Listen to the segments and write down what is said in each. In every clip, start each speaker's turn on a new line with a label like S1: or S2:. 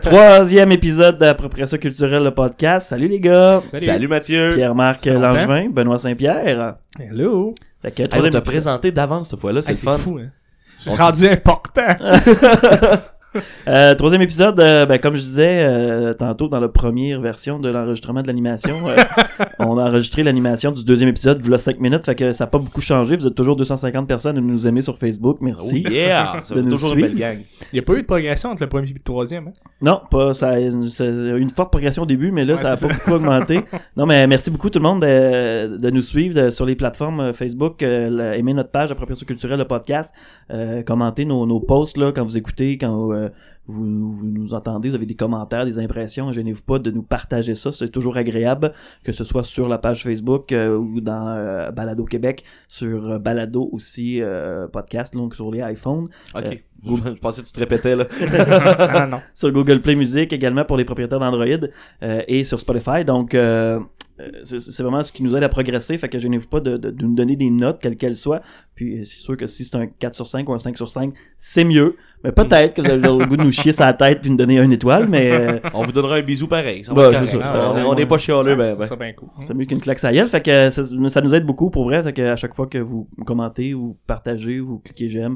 S1: Troisième épisode d'Appropriation culturelle, le podcast. Salut les gars.
S2: Salut Mathieu.
S1: Pierre-Marc Langevin, Benoît Saint-Pierre.
S3: Hello.
S1: Fait que,
S2: On t'a présenté d'avance cette fois-là, c'est le fun.
S3: Fou, hein. J'ai rendu important.
S1: Troisième épisode, comme je disais tantôt dans la première version de l'enregistrement de l'animation, on a enregistré l'animation du deuxième épisode, voilà 5 minutes, fait que ça n'a pas beaucoup changé. Vous êtes toujours 250 personnes à nous aimer sur Facebook, merci.
S2: Oh yeah, ça
S1: de
S2: va
S1: nous
S2: toujours
S1: suivre.
S2: une belle gang.
S3: Il n'y a pas eu de progression entre le premier et le troisième. Hein?
S1: Non, pas ça a une forte progression au début, mais là, ça n'a pas beaucoup augmenté. Non, mais merci beaucoup tout le monde de nous suivre sur les plateformes Facebook, aimer notre page Appropriation culturelle, le podcast, commenter nos posts là, quand vous écoutez, quand vous nous entendez, vous avez des commentaires, des impressions, gênez-vous pas de nous partager ça, c'est toujours agréable, que ce soit sur la page Facebook ou dans Balado Québec, sur Balado aussi, podcast, donc sur les iPhones.
S2: Ok, je pensais que tu te répétais là.
S3: Ah non.
S1: Sur Google Play Music également pour les propriétaires d'Android et sur Spotify, donc c'est vraiment ce qui nous aide à progresser, fait que gênez-vous pas de nous donner des notes quelles qu'elles soient, puis c'est sûr que si c'est un 4 sur 5 ou un 5 sur 5 c'est mieux, mais peut-être que vous avez le goût de nous chier sur la tête puis nous donner une étoile, mais
S2: On vous donnera un bisou pareil, ça
S1: bah,
S2: va être
S1: c'est
S2: correct.
S1: ça.
S2: On n'est pas chialeux,
S3: C'est bien cool.
S1: c'est mieux qu'une claque sur la gueule, fait que ça nous aide beaucoup pour vrai, fait que à chaque fois que vous commentez, vous partagez, vous cliquez j'aime,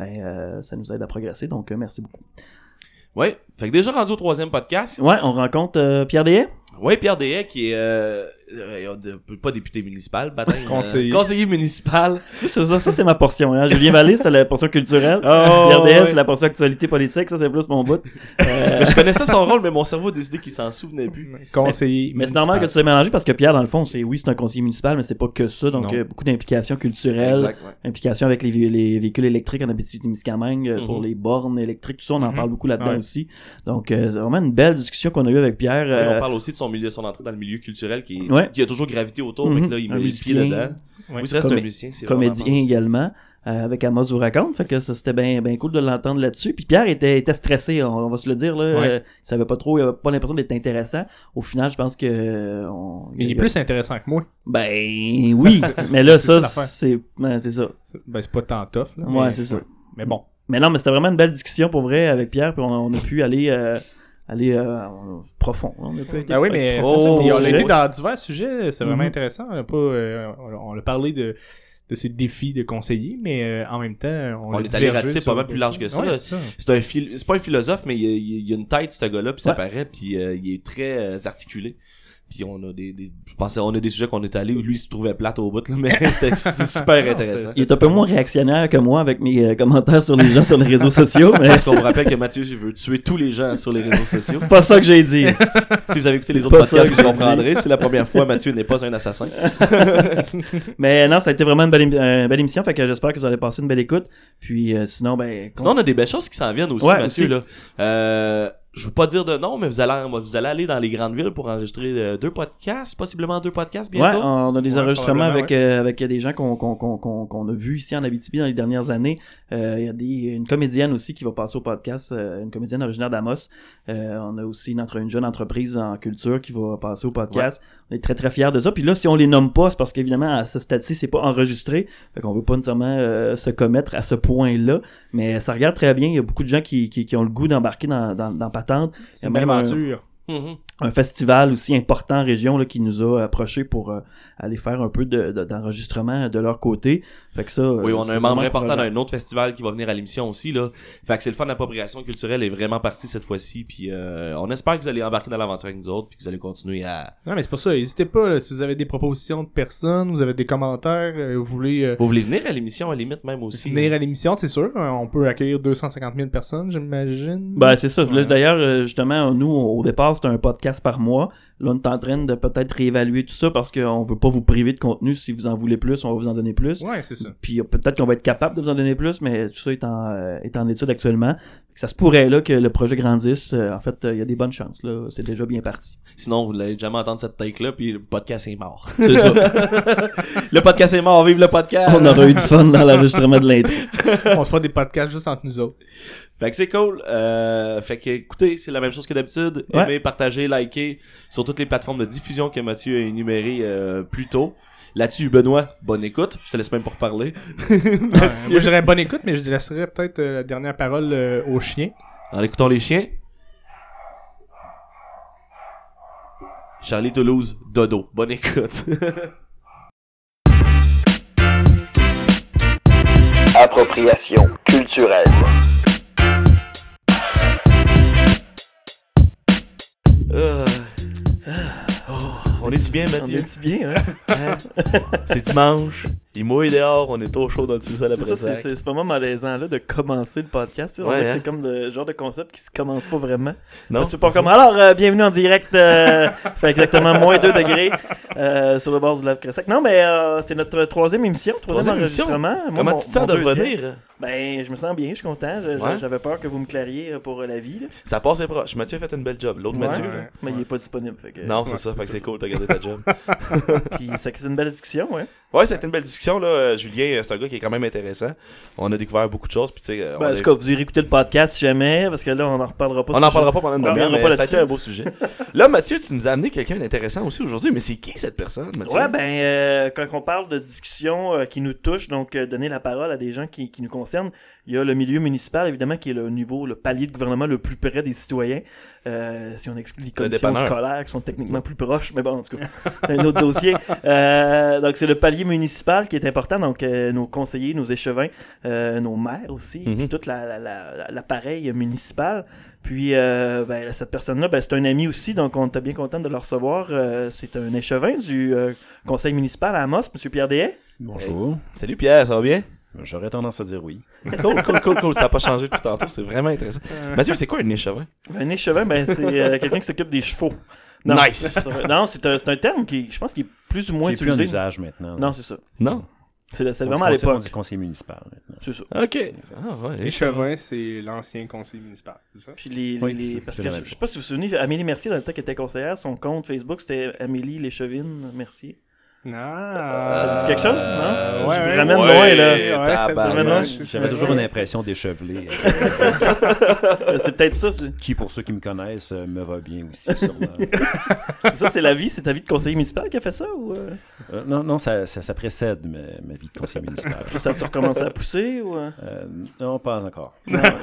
S1: ça nous aide à progresser, donc merci beaucoup.
S2: Ouais, fait que déjà rendu au troisième podcast.
S1: Ouais, on rencontre Pierre Dehaye.
S2: Ouais, Pierre Dehaye qui est pas député municipal, baptême, conseiller municipal.
S1: Ça c'est ma portion, hein. Julien Vallée, c'était la portion culturelle.
S2: Oh,
S1: Pierre Dehaye,
S2: ouais.
S1: c'est la portion actualité politique, ça c'est plus mon bout.
S2: Mais je connaissais son rôle, mais mon cerveau a décidé qu'il s'en souvenait plus.
S3: Conseiller.
S1: Mais c'est normal que tu sois mélangé parce que Pierre, dans le fond, c'est un conseiller municipal, mais c'est pas que ça. Donc,
S3: Non.
S1: beaucoup d'implications culturelles,
S2: Exact, ouais.
S1: implications avec les véhicules électriques en Abitibi-Témiscamingue, pour les bornes électriques, tout ça, on en parle beaucoup là-dedans
S3: Ouais.
S1: aussi. Donc, c'est vraiment une belle discussion qu'on a eue avec Pierre.
S2: Et on parle aussi de son entrée dans le milieu culturel qui a toujours gravité autour, mais que là, il
S1: Un
S2: met le pied
S1: musicien.
S2: dedans.
S3: Ouais.
S2: Oui, c'est vrai, c'est un musicien. C'est
S1: comédien
S2: vraiment bon.
S1: également. Avec Amos vous raconte, fait que ça c'était bien cool de l'entendre là-dessus. Puis Pierre était stressé, on va se le dire là,
S3: Ouais.
S1: il savait pas trop, il avait pas l'impression d'être intéressant. Au final, je pense que
S3: Mais il est plus intéressant que moi.
S1: Ben oui, mais là
S3: C'est
S1: ça
S3: ça,
S1: c'est ça.
S3: C'est pas tant tough. Là,
S1: Ouais,
S3: mais,
S1: c'est ça.
S3: Mais bon.
S1: Mais non, mais c'était vraiment une belle discussion pour vrai avec Pierre, puis on a pu aller profond. On a pu être
S3: Oui, mais
S1: profond
S3: c'est ça.
S1: au
S3: Puis on a
S1: sujet.
S3: été dans divers sujets. C'est vraiment
S1: Mhm.
S3: intéressant. On a parlé de ces défis de conseiller, mais en même temps,
S2: On
S3: a
S2: est allé
S3: divergé
S2: ratisser
S3: sur-
S2: pas mal plus large que ça.
S3: Ouais, c'est ça.
S2: C'est pas un philosophe, mais il y a une tête, ce gars-là, puis ça
S1: Ouais.
S2: paraît, puis il est très articulé. Puis on a je pensais, on a des sujets qu'on est allés où lui il se trouvait plate au bout, là, mais c'est super intéressant.
S1: Il est un peu moins réactionnaire que moi avec mes commentaires sur les gens sur les réseaux sociaux, mais
S2: Parce qu'on vous rappelle que Mathieu veut tuer tous les gens sur les réseaux sociaux.
S1: c'est pas ça que j'ai dit.
S2: Si vous avez écouté les
S1: C'est
S2: autres
S1: pas ça
S2: podcasts,
S1: que
S2: vous
S1: j'ai dit.
S2: comprendrez. C'est la première fois, Mathieu n'est pas un assassin.
S1: Mais non, ça a été vraiment une belle émission, fait que j'espère que vous allez passer une belle écoute. Puis sinon,
S2: Sinon, on a des belles choses qui s'en viennent aussi,
S1: Ouais,
S2: Mathieu.
S1: aussi.
S2: Là. Je veux pas dire de nom, mais vous allez aller dans les grandes villes pour enregistrer 2 podcasts, possiblement 2 podcasts
S1: ouais,
S2: bientôt.
S1: on a des
S3: Ouais,
S1: enregistrements
S3: probablement,
S1: avec des gens qu'on a vus ici en Abitibi dans les dernières années. Il y a une comédienne aussi qui va passer au podcast, une comédienne originaire d'Amos. On a aussi une jeune entreprise en culture qui va passer au podcast. On est très très fiers de ça. Puis là, si on les nomme pas, c'est parce qu'évidemment à ce stade-ci, c'est pas enregistré. Fait qu'on veut pas nécessairement se commettre à ce point-là. Mais ça regarde très bien. Il y a beaucoup de gens qui ont le goût d'embarquer dans Patente. Il y
S3: C'est
S1: a
S3: une
S1: même
S3: aventure.
S2: Mhm.
S1: un festival aussi important en région là, qui nous a approchés pour aller faire un peu d'enregistrement de leur côté. Fait que ça,
S2: Oui, on
S1: c'est
S2: a un membre
S1: vraiment
S2: important
S1: encourageant.
S2: d'un autre festival qui va venir à l'émission aussi, là. Fait que c'est le fun d'appropriation culturelle est vraiment parti cette fois-ci, puis on espère que vous allez embarquer dans l'aventure avec nous autres, puis que vous allez continuer à...
S3: Non, mais c'est pas ça. N'hésitez pas, là, si vous avez des propositions de personnes, vous avez des commentaires, vous voulez
S2: Vous voulez venir à l'émission, à la limite, même aussi?
S3: venir à l'émission, c'est sûr. On peut accueillir 250 000 personnes, j'imagine.
S1: Ben, c'est ça. Là,
S3: Ouais.
S1: d'ailleurs, justement, nous, au départ, c'était un podcast par mois. Là, on est en train de peut-être réévaluer tout ça parce qu'on veut pas vous priver de contenu. Si vous en voulez plus, on va vous en donner plus.
S3: Ouais, c'est ça.
S1: Puis peut-être qu'on va être capable de vous en donner plus, mais tout ça est en étude actuellement. Ça se pourrait là que le projet grandisse. En fait, il y a des bonnes chances. Là, c'est déjà bien parti.
S2: Sinon, vous l'avez jamais entendu cette take-là, puis le podcast est mort.
S1: C'est ça.
S2: Le podcast est mort, vive le podcast!
S1: On aura eu du fun dans l'enregistrement de l'intro.
S3: On se fait des podcasts juste entre nous autres.
S2: Fait que c'est cool. Fait que écoutez, c'est la même chose que d'habitude.
S1: Ouais.
S2: Aimez, partagez, likez sur toutes les plateformes de diffusion que Mathieu a énumérées plus tôt. Là-dessus, Benoît, bonne écoute. Je te laisse même pour parler.
S3: Moi, j'aurais bonne écoute, mais je laisserais peut-être la dernière parole aux chiens.
S2: En écoutant les chiens. Charlie Toulouse, dodo. Bonne écoute.
S4: Appropriation culturelle.
S2: On est-tu bien, Mathieu?
S1: On est-tu bien, hein?
S2: C'est dimanche. Il mouille dehors, on est au chaud dans le sous-sol après
S1: C'est
S2: ça.
S1: ça, c'est pas mal malaisant là de commencer le podcast. On
S2: Ouais,
S1: dirait que
S2: hein?
S1: c'est comme le genre de concept qui se commence pas vraiment.
S2: Non,
S1: C'est pas comme alors bienvenue en direct. Fait exactement moins 2 degrés sur le bord du lac Cressac. Non mais c'est notre troisième émission, troisième
S2: émission?
S1: enregistrement. Moi,
S2: Comment
S1: mon-
S2: tu te sens
S1: mon
S2: de
S1: deuxième.
S2: revenir?
S1: Ben je me sens bien, je suis content.
S2: Ouais.
S1: J'avais peur que vous me clariez pour la vie. Là.
S2: Ça passait proche. Mathieu a fait une belle job. L'autre Mathieu,
S1: Ouais,
S2: là.
S1: mais il est pas disponible. Fait que,
S2: Non, c'est
S3: Ouais,
S2: ça.
S3: c'est
S2: Fait que
S3: ça.
S2: c'est cool, t'as gardé ta job.
S1: Puis c'est une belle discussion, ouais.
S2: Ouais, ça a été une belle discussion, là. Julien, c'est un gars qui est quand même intéressant. On a découvert beaucoup de choses, puis tu sais.
S1: Ben, en tout cas, vous irez écouter le podcast si jamais, parce que là on en reparlera pas.
S2: On n'en parlera pas pendant une
S1: On
S2: demi-heure,
S1: reviendra
S2: mais
S1: pas
S2: ça a été
S1: là-dessus.
S2: un beau sujet. Là, Mathieu, tu nous as amené quelqu'un d'intéressant aussi aujourd'hui, mais c'est qui cette personne, Mathieu?
S1: Ouais, ben, quand on parle de discussions qui nous touchent, donc donner la parole à des gens qui nous concernent, il y a le milieu municipal, évidemment, qui est le niveau, le palier de gouvernement le plus près des citoyens. Si on exclut les commissions
S2: dépanneur.
S1: scolaires qui sont techniquement plus proches, mais bon, en tout cas, c'est un autre dossier. Donc, c'est le palier municipal qui est important, donc nos conseillers, nos échevins, nos maires aussi, puis tout l'appareil municipal. Puis, ben, cette personne-là, ben, c'est un ami aussi, donc on était bien content de le recevoir. C'est un échevin du conseil municipal à Amos, M. Pierre Dehaye.
S5: Bonjour.
S2: Salut Pierre, ça va bien?
S5: J'aurais tendance à dire oui.
S2: Cool. Ça n'a pas changé depuis tantôt, c'est vraiment intéressant. Mathieu, c'est quoi un échevin?
S1: Un échevin, ben, c'est quelqu'un qui s'occupe des chevaux.
S2: Nice!
S1: Non, c'est un terme qui, je pense, qui est plus ou moins
S5: Qui est plus en
S1: utilisé.
S5: usage maintenant.
S1: Non, c'est ça.
S2: Non?
S1: C'est
S5: On
S1: vraiment à
S5: dit conseil- On
S1: l'époque.
S5: dit conseiller municipal maintenant.
S1: C'est ça.
S2: Ok. Ah ouais,
S3: Échevin, c'est l'ancien conseiller municipal, c'est ça?
S1: Puis les
S5: Oui,
S1: parce
S5: c'est
S1: que
S5: la
S1: je
S5: même
S1: sais pas si vous vous souvenez, Amélie Mercier, dans le temps qu'elle était conseillère, son compte Facebook, c'était Amélie Léchevine Mercier. Ça dit quelque chose, non?
S3: Ouais,
S1: Je vous
S3: ouais,
S1: ramène
S2: ouais,
S1: loin, là.
S2: tabarnak.
S5: J'avais toujours une impression d'échevelé.
S1: C'est peut-être ça. C'est
S5: Qui, pour ceux qui me connaissent, me va bien aussi, sûrement.
S1: ça, c'est la vie, c'est ta vie de conseiller municipal qui a fait ça ou
S5: Non, ça précède ma vie de conseiller municipal.
S1: ça a-tu recommencé à pousser ou
S5: Non, pas encore.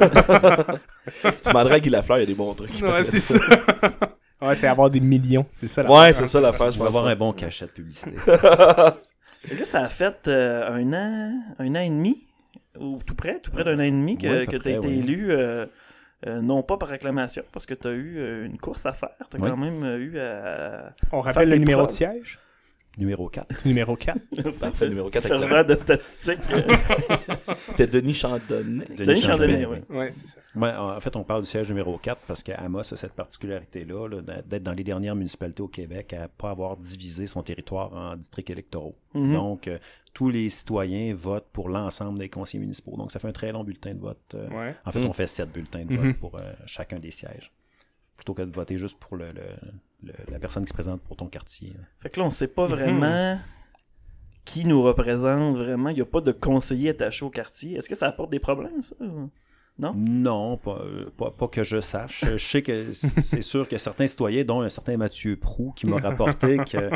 S2: Si tu demanderais à Guy Lafleur, il y a des bons trucs.
S3: Ouais, c'est ça. Ouais, c'est avoir des millions, c'est ça.
S2: Ouais, c'est ça l'affaire, je
S5: Je vais
S2: pense.
S5: avoir un bon cachet de publicité.
S1: Et là, ça a fait un an et demi, ou tout près d'un an et demi que,
S5: Ouais, à peu
S1: que tu as
S5: près,
S1: été
S5: oui.
S1: élu, non pas par acclamation, parce que tu as eu une course à faire. Tu as
S5: Oui.
S1: quand même eu à
S3: On rappelle
S1: Faire
S3: le
S1: tes
S3: numéro de
S1: preuves.
S3: siège.
S5: Numéro 4.
S3: Numéro 4.
S2: Parfait, numéro 4 avec
S1: fervent de statistiques.
S2: C'était Denis Chandonnet.
S1: Denis Chandonnet, oui.
S3: Ouais, c'est ça.
S5: Ouais, en fait, on parle du siège numéro 4 parce qu'Amos a cette particularité-là là, d'être dans les dernières municipalités au Québec à ne pas avoir divisé son territoire en districts électoraux.
S1: Mhm.
S5: Donc, tous les citoyens votent pour l'ensemble des conseillers municipaux. Donc, ça fait un très long bulletin de vote.
S3: Ouais.
S5: En fait,
S2: Mhm.
S5: on fait 7 bulletins de vote pour chacun des sièges. Plutôt que de voter juste pour la personne qui se présente pour ton quartier. là.
S1: Fait que là, on sait pas vraiment qui nous représente vraiment. Il n'y a pas de conseiller attaché au quartier. Est-ce que ça apporte des problèmes, ça? Non?
S5: Non, pas que je sache. Je sais que c'est sûr que certains citoyens, dont un certain Mathieu Proulx, qui m'a rapporté que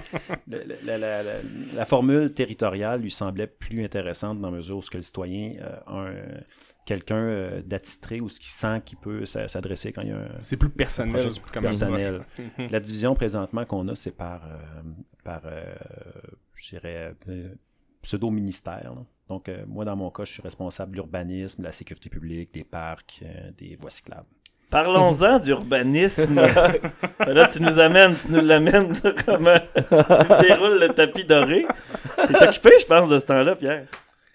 S5: la formule territoriale lui semblait plus intéressante dans la mesure où ce que le citoyen a quelqu'un d'attitré ou ce qui sent qu'il peut s'adresser quand il y a un
S3: C'est plus personnel.
S5: projet
S3: comme approche.
S5: personnel.
S3: Mhm.
S5: La division présentement qu'on a, c'est par je dirais, pseudo-ministère. là. Donc, moi, dans mon cas, je suis responsable de l'urbanisme, de la sécurité publique, des parcs, des voies cyclables.
S1: Parlons-en d'urbanisme. Là, tu nous l'amènes comment tu nous déroules le tapis doré. T'es occupé, je pense, de ce temps-là, Pierre.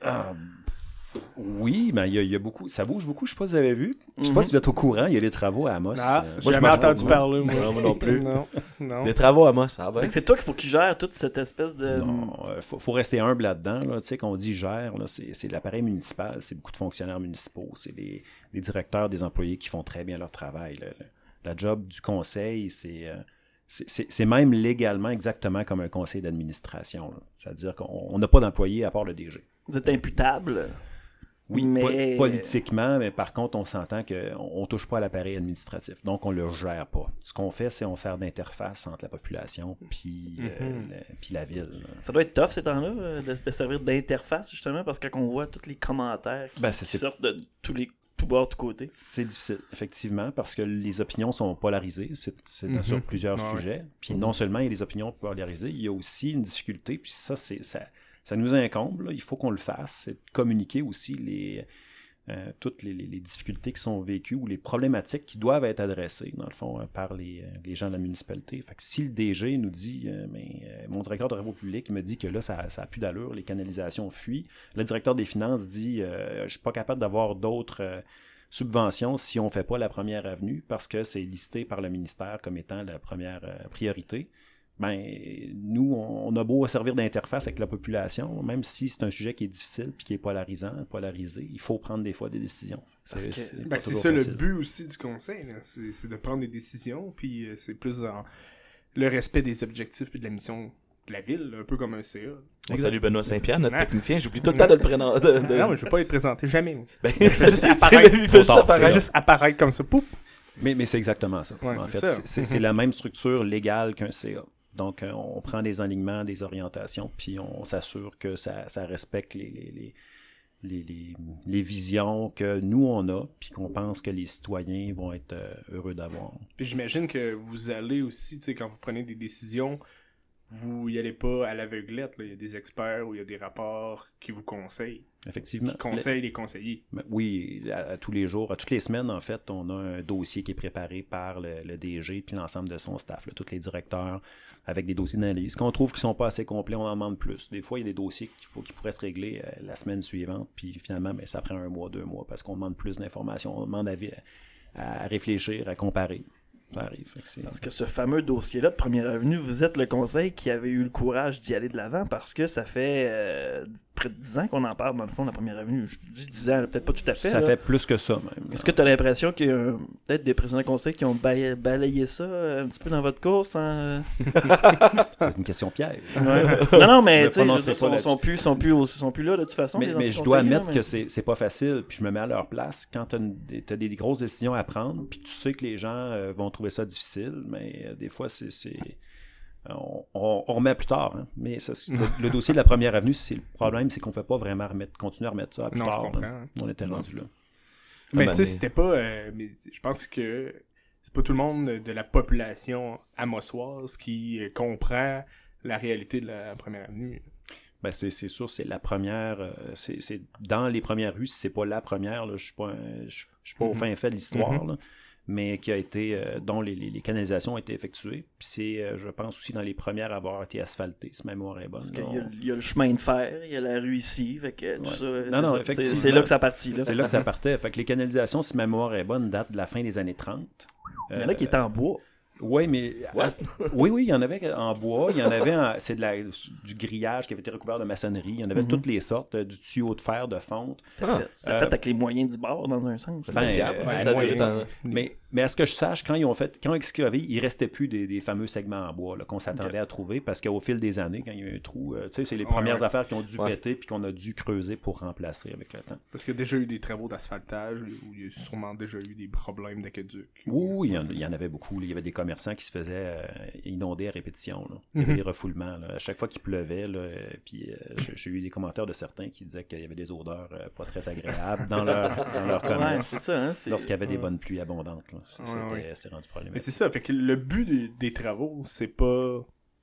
S5: Oui, mais il y a beaucoup, ça bouge beaucoup, je sais pas si vous avez vu. Je sais pas si vous êtes au courant, il y a des travaux à Amos.
S3: Ah,
S5: Moi,
S3: j'ai
S5: je
S3: jamais
S5: m'en
S3: entendu
S5: fous,
S3: parler, moi.
S2: Non, moi non plus.
S3: Non.
S2: Des travaux à moi, ça va.
S1: Fait que c'est toi qu'il faut qu'il gère toute cette espèce de...
S5: Non, faut rester humble là-dedans. Là. Tu sais, qu'on dit gère, là, c'est l'appareil municipal, c'est beaucoup de fonctionnaires municipaux, c'est des directeurs, des employés qui font très bien leur travail. La job du conseil, c'est même légalement exactement comme un conseil d'administration. là. C'est-à-dire qu'on n'a pas d'employés à part le DG.
S1: Vous êtes imputable.
S5: Oui,
S1: mais...
S5: politiquement, mais par contre, on s'entend qu'on ne touche pas à l'appareil administratif. Donc, on ne le gère pas. Ce qu'on fait, c'est on sert d'interface entre la population puis la ville. là.
S1: Ça doit être tough ces temps-là, de servir d'interface, justement, parce que quand on voit tous les commentaires qui
S5: Ben, c'est-
S1: sortent de tous les tout bord, tout côté.
S5: C'est difficile, effectivement, parce que les opinions sont polarisées. C'est sur plusieurs sujets. Puis non seulement il y a des opinions polarisées, il y a aussi une difficulté. Puis ça nous incombe. Là. Il faut qu'on le fasse. C'est de communiquer aussi toutes les difficultés qui sont vécues ou les problématiques qui doivent être adressées, dans le fond, par les gens de la municipalité. Fait que si le DG nous dit, mon directeur de travaux publics me dit que là, ça a plus d'allure, les canalisations fuient, le directeur des finances dit, je suis pas capable d'avoir d'autres subventions si on ne fait pas la première avenue parce que c'est listé par le ministère comme étant la première priorité. Ben, nous, on a beau servir d'interface avec la population, même si c'est un sujet qui est difficile et qui est polarisé, il faut prendre des fois des décisions.
S3: C'est ça le but aussi du conseil, là. C'est de prendre des décisions, puis c'est plus dans le respect des objectifs et de la mission de la ville, un peu comme un CA.
S2: Salut Benoît Saint-Pierre, notre technicien, j'oublie tout le temps de le présenter.
S3: Non, mais je ne veux pas être présenté, jamais.
S2: Ben,
S3: il fait juste apparaître comme ça, pouf!
S5: Mais c'est exactement ça.
S3: Ouais,
S5: en fait, c'est la même structure légale qu'un CA. Donc, on prend des alignements, des orientations, puis on s'assure que ça respecte les visions que nous, on a, puis qu'on pense que les citoyens vont être heureux d'avoir.
S3: Puis j'imagine que vous allez aussi, tu sais, quand vous prenez des décisions, vous y allez pas à l'aveuglette. Là. Il y a des experts ou il y a des rapports qui vous conseillent.
S5: Effectivement.
S3: Qui conseillent les conseillers.
S5: Oui, à tous les jours, à toutes les semaines, en fait, on a un dossier qui est préparé par le DG puis l'ensemble de son staff, là, tous les directeurs, avec des dossiers d'analyse. Quand on trouve qu'ils sont pas assez complets, on en demande plus. Des fois, il y a des dossiers qui pourraient se régler la semaine suivante, puis finalement, ça prend 1 mois, 2 mois, parce qu'on demande plus d'informations, on demande à réfléchir, à comparer. Ça arrive.
S1: Parce que ce fameux dossier-là de Première Avenue, vous êtes le conseil qui avait eu le courage d'y aller de l'avant parce que ça fait près de 10 ans qu'on en parle dans le fond de la Première Avenue. Je dis 10 ans, peut-être pas tout à fait.
S5: Ça
S1: là.
S5: fait plus que ça même.
S1: Est-ce que tu as l'impression qu'il y a peut-être des présidents de conseil qui ont balayé ça un petit peu dans votre course?
S5: C'est une question piège.
S1: Ouais. Non, mais tu sais, ils sont plus là de toute façon.
S5: Mais je dois admettre que c'est pas facile, puis je me mets à leur place. Quand tu as des grosses décisions à prendre, puis tu sais que les gens vont trouver ça difficile, mais des fois, on remet plus tard. Hein. Mais le dossier de la Première Avenue, le problème, c'est qu'on ne fait pas vraiment continuer à remettre ça à plus tard.
S3: Je comprends. Hein.
S5: On était rendu là.
S3: Mais tu sais, c'était pas... mais je pense que c'est pas tout le monde de la population amossoise qui comprend la réalité de la Première Avenue.
S5: Ben c'est sûr, c'est la première... c'est dans les premières rues, si c'est pas la première, là, je suis pas au fin fait de l'histoire, là, mais qui a été dont les canalisations ont été effectuées. Puis c'est, je pense, aussi dans les premières à avoir été asphaltées, si ma mémoire est bonne.
S1: Parce qu'il y a le chemin de fer, il y a la rue ici, fait que tout ça,
S5: c'est
S1: là que ça partit.
S5: C'est là que ça partait. Fait que les canalisations, si ma mémoire est bonne, datent de la fin des années 30.
S1: Il y en a qui étaient en bois.
S5: Oui, mais... Oui, il y en avait en bois, il y en avait du grillage qui avait été recouvert de maçonnerie, il y en avait toutes les sortes, du tuyau de fer, de fonte.
S1: C'était fait avec les moyens du bord, dans un sens.
S2: C'était fiable. Ça a duré dans...
S5: Mais à ce que je sache, quand ils ont excavavé, il restait plus des fameux segments en bois là, qu'on s'attendait à trouver, parce qu'au fil des années, quand il y a eu un trou, tu sais, c'est les premières affaires qui ont dû péter puis qu'on a dû creuser pour remplacer avec le temps.
S3: Parce qu'il y a déjà eu des travaux d'asphaltage, où il y a sûrement déjà eu des problèmes d'aqueduc.
S5: Oui, il y en avait beaucoup. Il y avait des commerçants qui se faisaient inonder à répétition. Là. Il y avait des refoulements. Là. À chaque fois qu'il pleuvait, là, puis j'ai eu des commentaires de certains qui disaient qu'il y avait des odeurs pas très agréables dans leur commerce.
S1: Ouais, c'est ça, hein,
S5: lorsqu'il y avait des bonnes pluies abondantes. Là. C'est rendu problématique.
S3: Mais c'est ça, fait que le but des travaux, c'est pas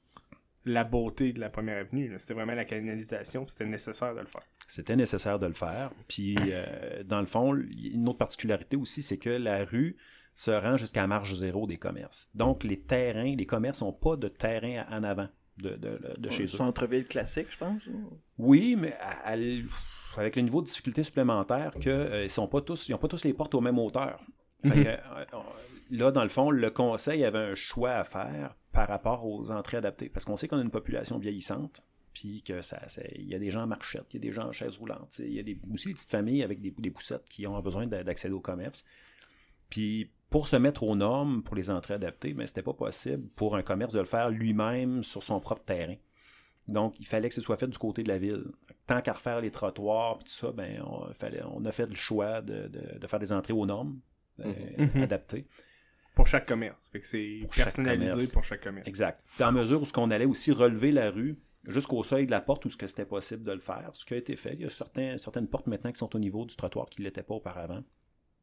S3: la beauté de la Première Avenue. Là. C'était vraiment la canalisation, puis c'était nécessaire de le faire. C'était
S5: nécessaire de le faire. Puis, dans le fond, une autre particularité aussi, c'est que la rue se rend jusqu'à la marge zéro des commerces. Donc, les commerces n'ont pas de terrain en avant de chez eux.
S1: Centre-ville classique, je pense.
S5: Oui, mais avec le niveau de difficulté supplémentaire qu'ils n'ont pas tous les portes aux mêmes hauteurs. Fait que, là, dans le fond, le conseil avait un choix à faire par rapport aux entrées adaptées. Parce qu'on sait qu'on a une population vieillissante, puis que il y a des gens en marchette, il y a des gens en chaise roulante, il y a aussi des petites familles avec des poussettes qui ont besoin d'accéder au commerce. Puis pour se mettre aux normes pour les entrées adaptées, mais c'était pas possible pour un commerce de le faire lui-même sur son propre terrain. Donc, il fallait que ce soit fait du côté de la ville. Tant qu'à refaire les trottoirs et tout ça, ben, on a fait le choix de faire des entrées aux normes adaptées.
S3: Pour chaque commerce. Fait que c'est personnalisé pour chaque commerce.
S5: Exact. Dans mesure où on allait aussi relever la rue jusqu'au seuil de la porte où c'était possible de le faire, ce qui a été fait. Il y a certaines portes maintenant qui sont au niveau du trottoir qui ne l'étaient pas auparavant.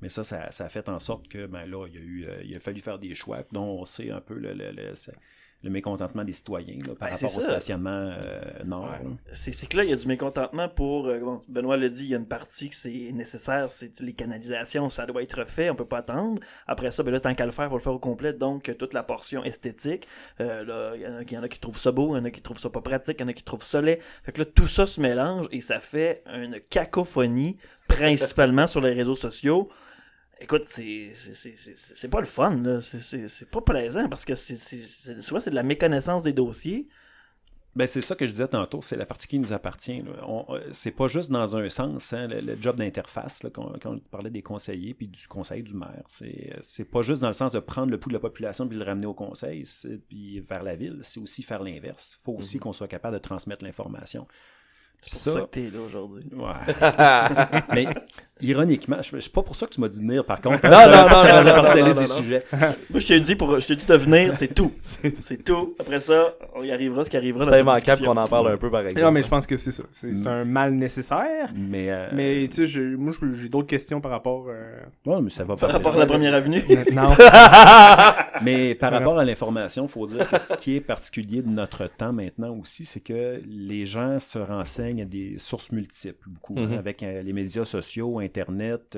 S5: Mais ça a fait en sorte que, ben là, il a fallu faire des choix, dont on sait un peu le mécontentement des citoyens là, par rapport au stationnement nord.
S1: Ouais. C'est que là, il y a du mécontentement pour... Benoît l'a dit, il y a une partie que c'est nécessaire, c'est les canalisations, ça doit être fait, on peut pas attendre. Après ça, ben là, tant qu'à le faire, il faut le faire au complet, donc toute la portion esthétique. Là, il y en a qui trouvent ça beau, il y en a qui trouvent ça pas pratique, il y en a qui trouvent ça laid. Fait que là, tout ça se mélange et ça fait une cacophonie, principalement sur les réseaux sociaux. Écoute, c'est pas le fun, là. C'est pas plaisant parce que souvent c'est de la méconnaissance des dossiers.
S5: Ben c'est ça que je disais tantôt, c'est la partie qui nous appartient. C'est pas juste dans un sens, hein, le job d'interface, là, quand on parlait des conseillers puis du conseil du maire. C'est pas juste dans le sens de prendre le pouls de la population puis le ramener au conseil puis vers la ville, c'est aussi faire l'inverse. Il faut aussi qu'on soit capable de transmettre l'information.
S1: C'est pour ça que t'es là aujourd'hui.
S5: Ouais. Mais ironiquement, je suis pas pour ça que tu m'as dit de venir, par contre.
S2: Non.
S5: Des sujets.
S1: Moi, je t'ai dit de venir, c'est tout. C'est tout. Après ça, on y arrivera ce qui arrivera.
S2: C'est immanquable qu'on en parle un peu, par exemple.
S3: Non, mais je pense que c'est ça. C'est un mal nécessaire. Mais tu sais, moi, j'ai d'autres questions par rapport...
S5: Ouais, mais ça va
S1: par rapport à la première avenue.
S3: Non.
S5: Mais par rapport à l'information, il faut dire que ce qui est particulier de notre temps maintenant aussi, c'est que les gens se renseignent à des sources multiples, beaucoup, hein, avec les médias sociaux, Internet,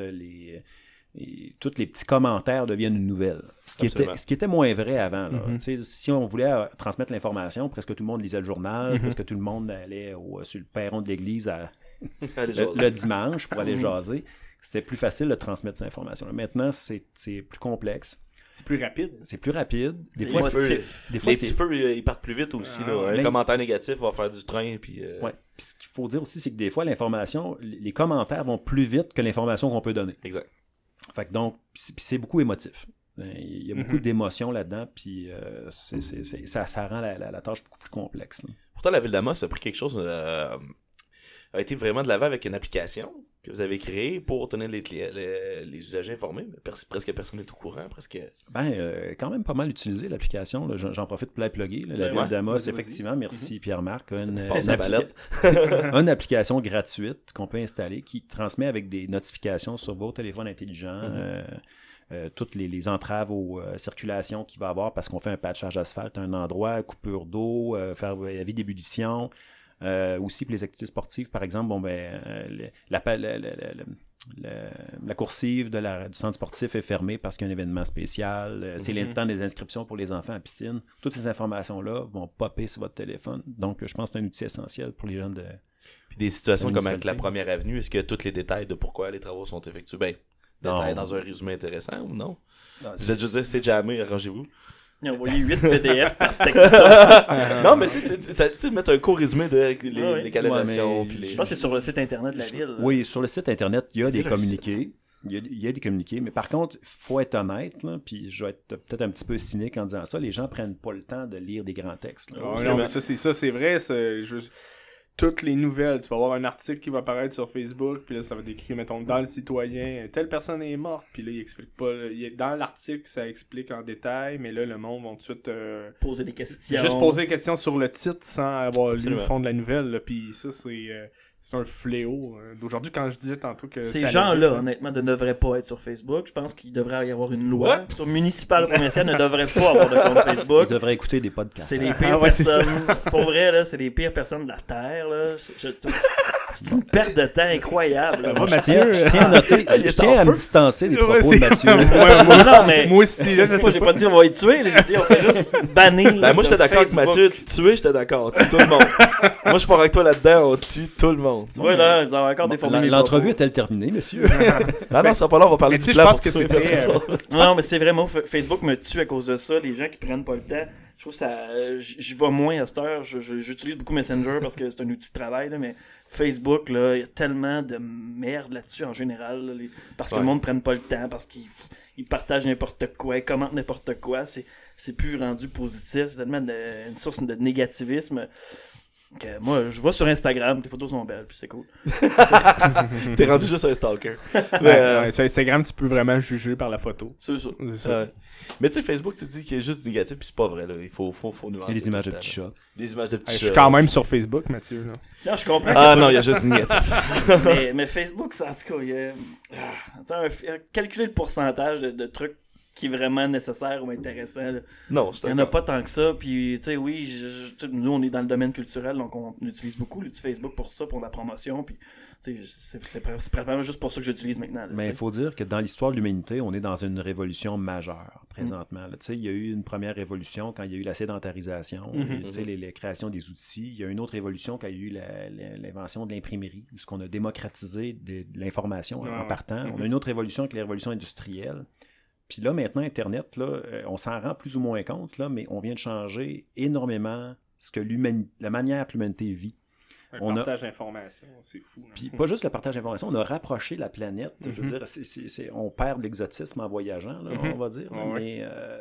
S5: tous les petits commentaires deviennent une nouvelle. Ce qui était moins vrai avant. Là. Si on voulait transmettre l'information, presque tout le monde lisait le journal, presque tout le monde allait sur le perron de l'église le dimanche pour aller jaser. C'était plus facile de transmettre cette information. Maintenant, c'est plus complexe.
S3: C'est plus rapide.
S5: C'est plus rapide.
S2: Des fois, les petits feux, ils partent plus vite aussi. Un commentaire négatif va faire du train. Puis,
S5: ouais. Puis ce qu'il faut dire aussi, c'est que des fois, l'information, les commentaires vont plus vite que l'information qu'on peut donner.
S2: Exact.
S5: Fait que donc, c'est beaucoup émotif. Il y a beaucoup d'émotions là-dedans, puis ça rend la tâche beaucoup plus complexe. Là.
S2: Pourtant, la Ville d'Amos a pris quelque chose... a été vraiment de l'avant avec une application que vous avez créée pour tenir les usagers informés. Mais presque personne n'est au courant.
S5: Quand même pas mal utilisé l'application. Là. J'en profite pour la plugger. La Ville d'Amos, effectivement, merci Pierre-Marc, une application gratuite qu'on peut installer qui transmet avec des notifications sur vos téléphones intelligents toutes les entraves aux circulations qu'il va y avoir parce qu'on fait un patchage d'asphalte à un endroit, coupure d'eau, faire avis d'ébullition. Aussi pour les activités sportives, par exemple, la coursive du centre sportif est fermée parce qu'il y a un événement spécial. C'est le temps des inscriptions pour les enfants à piscine. Toutes ces informations-là vont popper sur votre téléphone. Donc, je pense que c'est un outil essentiel pour les jeunes de...
S2: Puis des situations comme avec la première avenue, est-ce que tous les détails de pourquoi les travaux sont effectués, détails dans un résumé intéressant ou non? Vous êtes juste dire, c'est jamais, arrangez-vous.
S1: Il a envoyé 8 PDF par texto.
S2: Non, mais tu sais, mettre un court résumé de les canalisations.
S1: Je pense que c'est sur le site internet de la ville.
S5: Oui, sur le site internet, il y a des communiqués. Il y a des communiqués, mais par contre, il faut être honnête, là, puis je vais être peut-être un petit peu cynique en disant ça, les gens prennent pas le temps de lire des grands textes. Là.
S3: Non, mais c'est vrai. Toutes les nouvelles, tu vas avoir un article qui va apparaître sur Facebook, puis là, ça va décrire, mettons, dans le citoyen, telle personne est morte, puis là, il explique pas. Dans l'article, ça explique en détail, mais là, le monde va tout de suite...
S1: poser des questions.
S3: Juste poser des questions sur le titre sans avoir lu le fond de la nouvelle, là, puis ça, c'est un fléau d'aujourd'hui. Quand je disais tantôt que...
S1: Ces gens-là, honnêtement, ne devraient pas être sur Facebook. Je pense qu'il devrait y avoir une loi. Sur municipal provincial, ne devrait pas avoir de compte Facebook.
S5: Ils devraient écouter des podcasts.
S1: C'est les pires personnes. Pour vrai, là, c'est les pires personnes de la Terre. Là. C'est une perte de temps incroyable.
S5: Je tiens à me distancer des propos de Mathieu.
S3: Moi aussi.
S1: J'ai pas dit on va y tuer. J'ai dit on fait juste bannir.
S2: Moi, j'étais d'accord avec Mathieu. Tuer, j'étais d'accord. Tue tout le monde. Moi, je suis pas avec toi là-dedans. On tue tout le monde.
S1: Tu vois, là, vous avez encore déformé.
S5: L'entrevue est-elle terminée, monsieur?
S2: Non, ça sera pas là. On va parler du plan.
S3: Je pense que c'est vrai.
S1: Non, mais c'est vraiment, Facebook me tue à cause de ça. Les gens qui prennent pas le temps. Je trouve ça, j'y vais moins à cette heure. J'utilise beaucoup Messenger parce que c'est un outil de travail, là, mais Facebook, là, il y a tellement de merde là-dessus en général, là, parce que le monde ne prenne pas le temps, parce qu'ils partagent n'importe quoi, ils commentent n'importe quoi. C'est plus rendu positif, c'est tellement une source de négativisme. Que moi, je vois sur Instagram, tes photos sont belles, puis c'est cool.
S2: T'es rendu juste un stalker.
S3: Ouais, sur Instagram, tu peux vraiment juger par la photo.
S2: C'est ça.
S3: C'est ça.
S2: Mais tu sais, Facebook, tu dis qu'il y a juste du négatif, puis c'est pas vrai, là. Il faut nuancer.
S5: Il y a des images de
S2: tout le
S5: petits
S2: temps, là.
S5: chats.
S2: Des images de petits
S3: Je
S2: chats.
S3: suis quand même sur Facebook, Mathieu. Là.
S1: Non, je comprends.
S2: Ah non, il y a juste du négatif.
S1: mais Facebook, ça, en tout cas, il y a... calculer le pourcentage de trucs qui est vraiment nécessaire ou intéressant. Là.
S2: Non, je
S1: Il n'y en a pas tant que ça. Puis, tu sais, oui, nous, on est dans le domaine culturel, donc on utilise beaucoup l'outil Facebook pour ça, pour la promotion. Puis, tu sais, c'est probablement juste pour ça que j'utilise maintenant. Là,
S5: mais il faut dire que dans l'histoire de l'humanité, on est dans une révolution majeure présentement. Tu sais, il y a eu une première révolution quand il y a eu la sédentarisation, tu sais, les créations des outils. Il y a une autre révolution quand il y a eu l'invention de l'imprimerie, où on a démocratisé de l'information en partant. On a une autre révolution avec les révolutions industrielles. Puis là, maintenant, Internet, là, on s'en rend plus ou moins compte, là, mais on vient de changer énormément ce que la manière que l'humanité vit.
S3: Un partage d'informations, c'est fou.
S5: Puis pas juste le partage d'informations, on a rapproché la planète. Je veux dire, on perd de l'exotisme en voyageant, là, on va dire. Mais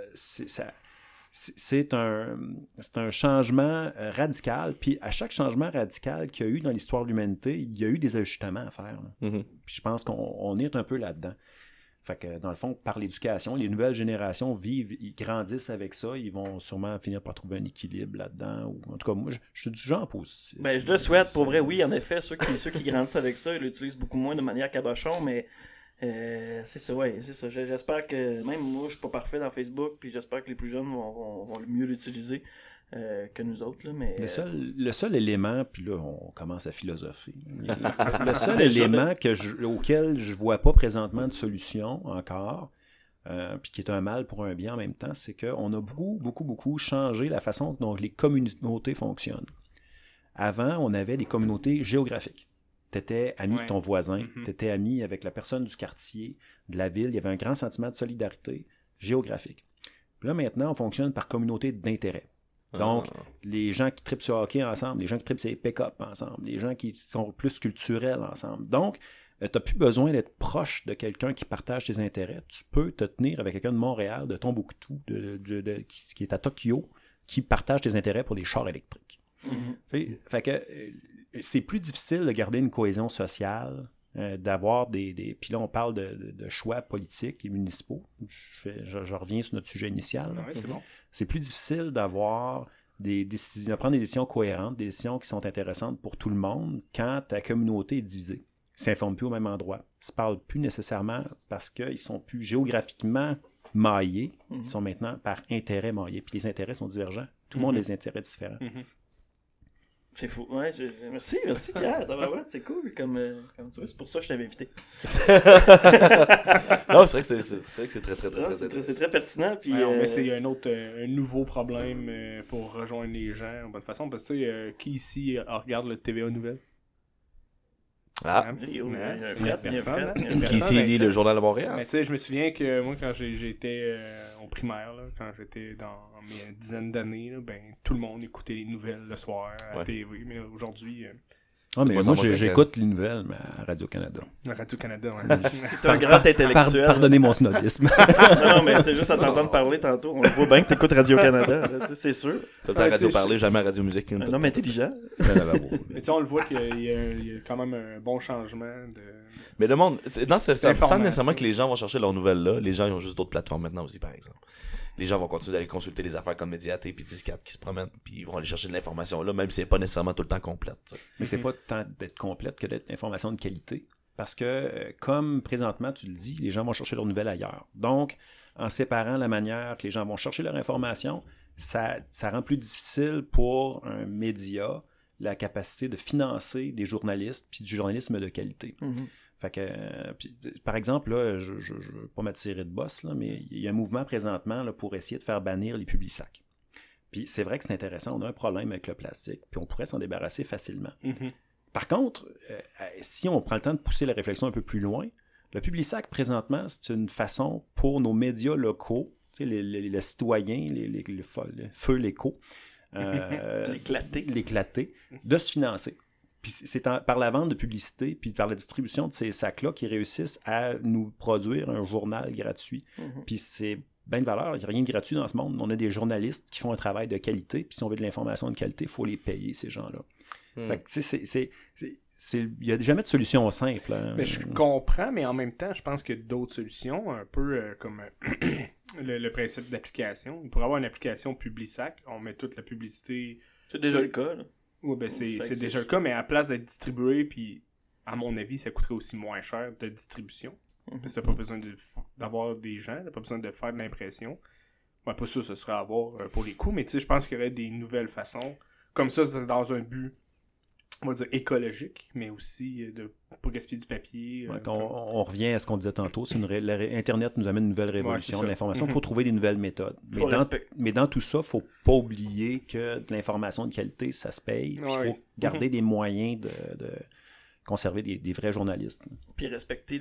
S5: c'est un changement radical. Puis à chaque changement radical qu'il y a eu dans l'histoire de l'humanité, il y a eu des ajustements à faire. Puis je pense qu'on est un peu là-dedans. Fait que, dans le fond, par l'éducation, les nouvelles générations ils grandissent avec ça, ils vont sûrement finir par trouver un équilibre là-dedans. Ou, en tout cas, moi, je suis du genre positif.
S1: Ben, je le souhaite, pour vrai, oui, en effet, ceux qui grandissent avec ça, ils l'utilisent beaucoup moins de manière cabochon, mais c'est ça, ouais, c'est ça. J'espère que, même moi, je suis pas parfait dans Facebook, puis j'espère que les plus jeunes vont mieux l'utiliser que nous autres, là, mais...
S5: Le seul élément, puis là, on commence à philosopher. Le seul élément auquel je vois pas présentement de solution encore, puis qui est un mal pour un bien en même temps, c'est qu'on a beaucoup changé la façon dont les communautés fonctionnent. Avant, on avait des communautés géographiques. Tu étais ami de ton voisin, tu étais ami avec la personne du quartier, de la ville, il y avait un grand sentiment de solidarité géographique. Puis là, maintenant, on fonctionne par communauté d'intérêt. Donc, les gens qui trippent sur hockey ensemble, les gens qui trippent sur les pick-up ensemble, les gens qui sont plus culturels ensemble. Donc, tu n'as plus besoin d'être proche de quelqu'un qui partage tes intérêts. Tu peux te tenir avec quelqu'un de Montréal, de Tombouctou, qui est à Tokyo, qui partage tes intérêts pour des chars électriques. Fait que c'est plus difficile de garder une cohésion sociale, d'avoir des... Puis là, on parle de choix politiques et municipaux. Je reviens sur notre sujet initial.
S3: Ouais, c'est bon.
S5: C'est plus difficile d'avoir de prendre des décisions cohérentes, des décisions qui sont intéressantes pour tout le monde quand ta communauté est divisée. Ils ne s'informent plus au même endroit. Ils ne se parlent plus nécessairement parce qu'ils ne sont plus géographiquement maillés. Ils sont maintenant par intérêt maillés. Puis les intérêts sont divergents. Tout le monde a des intérêts différents.
S1: C'est fou. Ouais, merci Pierre. C'est cool comme tu veux. C'est pour ça que je t'avais invité.
S2: Non, c'est vrai que c'est très
S1: c'est très pertinent. Puis,
S3: mais c'est un nouveau problème pour rejoindre les gens de bonne façon. Parce que qui ici regarde le TVA Nouvelles?
S2: Ah.
S1: Il y a un frère.
S2: Qui ici lit le Journal de Montréal?
S3: Mais tu sais, je me souviens que moi, quand j'étais au primaire, là, quand j'étais dans mes dizaines d'années, là, ben, tout le monde écoutait les nouvelles le soir à la TV. Mais aujourd'hui...
S5: mais moi, j'écoute les nouvelles, mais à Radio-Canada.
S3: À Radio-Canada, ouais.
S1: C'est un grand intellectuel.
S5: Pardonnez mon snobisme.
S1: Non, mais c'est juste à t'entendre parler tantôt. On voit bien que t'écoutes Radio-Canada, c'est sûr.
S2: Tout le temps à Radio Parler, jamais à Radio Musique.
S1: Un homme intelligent.
S3: Mais tu sais, on le voit qu'il y a quand même un bon changement de...
S2: Mais le monde, sans nécessairement que les gens vont chercher leurs nouvelles là, les gens ils ont juste d'autres plateformes maintenant aussi, par exemple. Les gens vont continuer d'aller consulter des affaires comme Mediaté puis 10-4 qui se promènent, puis ils vont aller chercher de l'information là, même si c'est pas nécessairement tout le temps complète. T'sais.
S5: Mais c'est pas tant d'être complète que d'être information de qualité. Parce que, comme présentement, tu le dis, les gens vont chercher leurs nouvelles ailleurs. Donc, en séparant la manière que les gens vont chercher leur information, ça rend plus difficile pour un média la capacité de financer des journalistes puis du journalisme de qualité. Fait que, par exemple, là, je veux pas m'attirer de boss, là, mais il y a un mouvement présentement là, pour essayer de faire bannir les Publisac. Puis c'est vrai que c'est intéressant, on a un problème avec le plastique, puis on pourrait s'en débarrasser facilement. Par contre, si on prend le temps de pousser la réflexion un peu plus loin, le Publisac, présentement, c'est une façon pour nos médias locaux, tu sais, les citoyens, les feux locaux, l'éclater, de se financer. Puis c'est par la vente de publicité, puis par la distribution de ces sacs-là qu'ils réussissent à nous produire un journal gratuit. Puis c'est bien de valeur. Il n'y a rien de gratuit dans ce monde. On a des journalistes qui font un travail de qualité, puis si on veut de l'information de qualité, il faut les payer, ces gens-là. Fait que, il n'y a jamais de solution simple. Hein.
S3: Mais je comprends, mais en même temps, je pense qu'il y a d'autres solutions, un peu comme le principe d'application. On pourrait avoir une application Publisac, on met toute la publicité...
S1: C'est déjà le cas, là.
S3: Oui, ben c'est déjà le cas, mais à la place d'être distribué, puis à mon avis, ça coûterait aussi moins cher de distribution. Parce que t'as pas besoin d'avoir des gens, t'as pas besoin de faire de l'impression. Ouais, pas sûr, ce serait à avoir pour les coûts, mais tu sais, je pense qu'il y aurait des nouvelles façons. Comme ça, c'est dans un but, on va dire, écologique, mais aussi de pas gaspiller du papier.
S5: On revient à ce qu'on disait tantôt. Internet nous amène une nouvelle révolution de l'information. Il faut trouver des nouvelles méthodes. Mais dans tout ça, il ne faut pas oublier que de l'information de qualité, ça se paye. Il faut garder des moyens de conserver des vrais journalistes.
S1: Puis respecter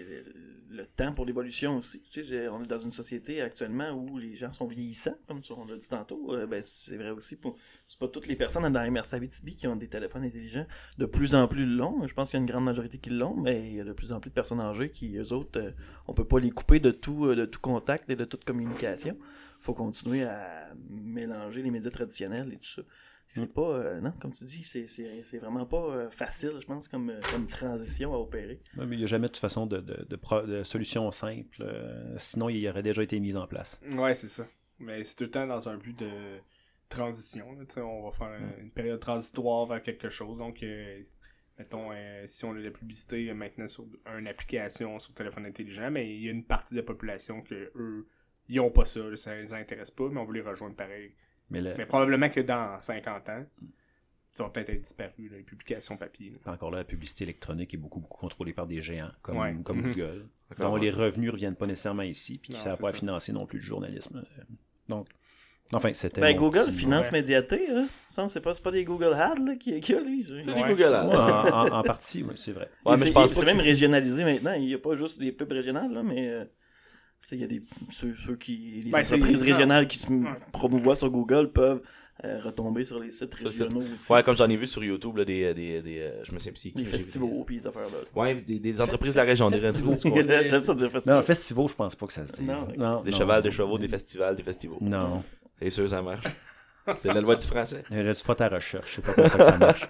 S1: le temps pour l'évolution aussi. Tu sais, on est dans une société actuellement où les gens sont vieillissants, comme on l'a dit tantôt. C'est vrai aussi. C'est pas toutes les personnes dans MRC-Abitibi qui ont des téléphones intelligents de plus en plus longs. Je pense qu'il y a une grande majorité qui l'ont, mais il y a de plus en plus de personnes âgées qui, eux autres, on peut pas les couper de tout contact et de toute communication. Faut continuer à mélanger les médias traditionnels et tout ça. C'est pas, non, comme tu dis, c'est vraiment pas facile, je pense, comme transition à opérer.
S5: Oui, mais il n'y a jamais de toute façon de solution simple. Sinon, il aurait déjà été mis en place.
S3: Ouais, c'est ça. Mais c'est tout le temps dans un but de transition. Là, on va faire une période transitoire vers quelque chose. Donc, mettons, si on a de la publicité maintenant sur une application sur téléphone intelligent, mais il y a une partie de la population que eux, ils n'ont pas ça. Là, ça les intéresse pas, mais on veut les rejoindre pareil. Mais probablement que dans 50 ans, ça va peut-être être disparu, là, les publications papier.
S5: Encore là, la publicité électronique est beaucoup contrôlée par des géants comme Google, dont les revenus ne reviennent pas nécessairement ici, puis ça n'a pas à financer non plus le journalisme. Donc, enfin, c'était...
S1: Google finance Médiaté, hein? C'est pas des Google Ads là, qu'il y a, lui.
S2: C'est des Google Ads.
S5: En partie, oui, c'est vrai.
S1: Ouais, mais je pense c'est même régionalisé maintenant. Il n'y a pas juste des pubs régionales, là, mais... il y a les entreprises régionales qui se promouvoient sur Google peuvent retomber sur les sites régionaux aussi.
S2: Ouais, comme j'en ai vu sur YouTube, là, je me sais plus.
S1: Des festivals puis des affaires là.
S2: Ouais, des entreprises de la région.
S1: J'aime ça dire festival.
S5: Non, festival, je pense pas que ça se dit.
S2: Non. Des chevals, des chevaux, des festivals, des festivals.
S5: Non.
S2: C'est sûr, ça marche. C'est la loi du français.
S5: Tu feras ta recherche, c'est pas comme ça que ça marche.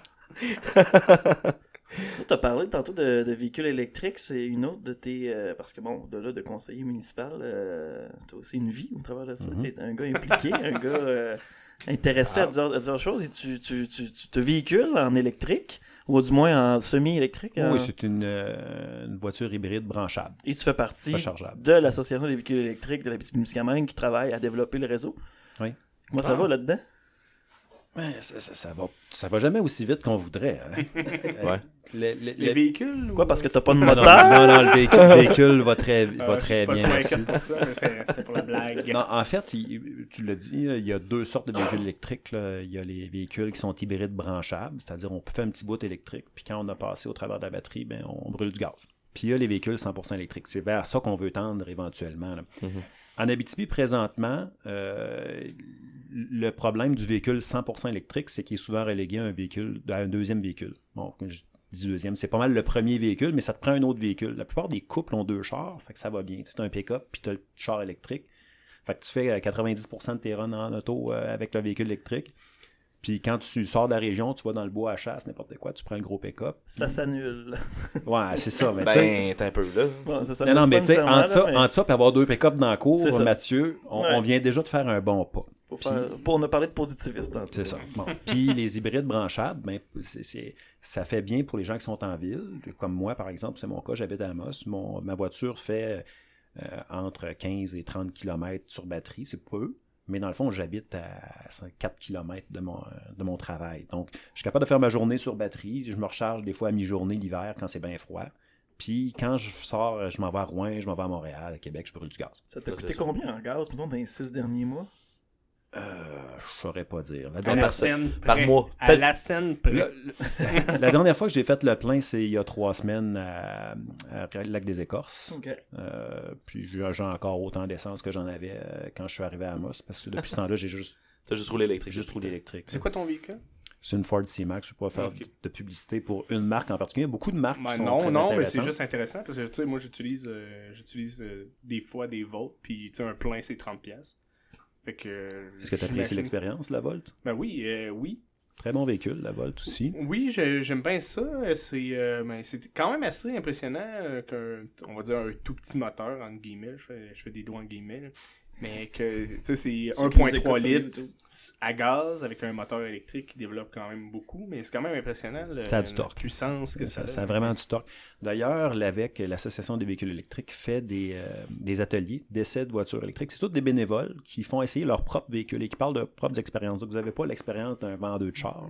S1: Tu as parlé tantôt de véhicules électriques, c'est une autre de tes... parce que bon, au-delà de conseiller municipal, tu as aussi une vie au travers de ça. Tu es un gars impliqué, un gars intéressé à dire choses, et tu te véhicules en électrique, ou du moins en semi-électrique.
S5: Oui, c'est une voiture hybride branchable.
S1: Et tu fais partie de l'Association des véhicules électriques de l'Abitibi-Témiscamingue qui travaille à développer le réseau.
S5: Oui.
S1: Comment ça va là-dedans?
S5: Ouais, ça va jamais aussi vite qu'on voudrait. Hein.
S2: Ouais.
S3: Les véhicules?
S1: Quoi, parce que t'as pas de moteur?
S5: Non, le véhicule va très bien.
S3: Je suis pas trop inquiet pour ça, mais c'était pour la blague.
S5: Non, en fait, tu l'as dit, il y a deux sortes de véhicules électriques. Là. Il y a les véhicules qui sont hybrides branchables, c'est-à-dire on peut faire un petit bout électrique, puis quand on a passé au travers de la batterie, ben, on brûle du gaz. Puis il y a les véhicules 100% électriques. C'est vers ça qu'on veut tendre éventuellement. Là. En Abitibi, présentement, le problème du véhicule 100% électrique, c'est qu'il est souvent relégué à un deuxième véhicule. Bon, je dis deuxième, c'est pas mal le premier véhicule, mais ça te prend un autre véhicule. La plupart des couples ont deux chars, fait que ça va bien. C'est un pick-up, puis tu as le char électrique. Fait que tu fais 90% de tes runs en auto avec le véhicule électrique. Puis quand tu sors de la région, tu vas dans le bois à chasse, n'importe quoi, tu prends le gros pick-up.
S1: Ça s'annule.
S5: Ouais, c'est ça. Mais
S2: t'es un peu là.
S5: Bon, non, mais tu sais, entre ça et avoir deux pick-up dans la cour, Mathieu, on vient déjà de faire un bon pas.
S1: Pour ne parler de positivisme.
S5: C'est ça. Bon. Puis les hybrides branchables, ben, ça fait bien pour les gens qui sont en ville. Comme moi, par exemple, c'est mon cas, j'habite à Amos. Ma voiture fait entre 15 et 30 km sur batterie, c'est peu. Mais dans le fond, j'habite à 4 km de mon travail. Donc, je suis capable de faire ma journée sur batterie. Je me recharge des fois à mi-journée l'hiver quand c'est bien froid. Puis quand je sors, je m'en vais à Rouen, je m'en vais à Montréal, à Québec, je brûle du gaz.
S1: Ça t'a coûté combien en gaz, mettons, dans les 6 derniers mois?
S5: Je saurais pas dire.
S2: Par mois.
S3: À la scène près.
S5: La dernière fois que j'ai fait le plein, c'est il y a 3 semaines à Lac-des-Écorces.
S1: Okay.
S5: Puis j'ai encore autant d'essence que j'en avais quand je suis arrivé à Amos, parce que depuis ce temps-là, j'ai juste
S2: roulé électrique.
S5: Juste roulé électrique.
S3: C'est quoi ton véhicule?
S5: C'est une Ford C-Max. Je ne vais pas faire de publicité pour une marque en particulier. Il y a beaucoup de marques qui sont très
S3: non, mais c'est
S5: intéressantes.
S3: juste intéressant parce que, tu sais, moi, j'utilise des fois des Volt, puis, tu sais, un plein, c'est 30$. Fait que...
S5: Est-ce que tu as apprécié l'expérience, la Volt?
S3: Ben oui.
S5: Très bon véhicule, la Volt aussi.
S3: Oui, j'aime bien ça. C'est quand même assez impressionnant on va dire un tout petit moteur, entre guillemets. Je fais des doigts en guillemets. Là. Mais que, tu sais, c'est 1.3 litres à gaz avec un moteur électrique qui développe quand même beaucoup. Mais c'est quand même impressionnant la puissance que ça a.
S5: Ça a vraiment du torque. D'ailleurs, l'AVEC, l'Association des véhicules électriques, fait des ateliers d'essais de voitures électriques. C'est tous des bénévoles qui font essayer leur propre véhicule et qui parlent de propres expériences. Donc, vous n'avez pas l'expérience d'un vendeur de char.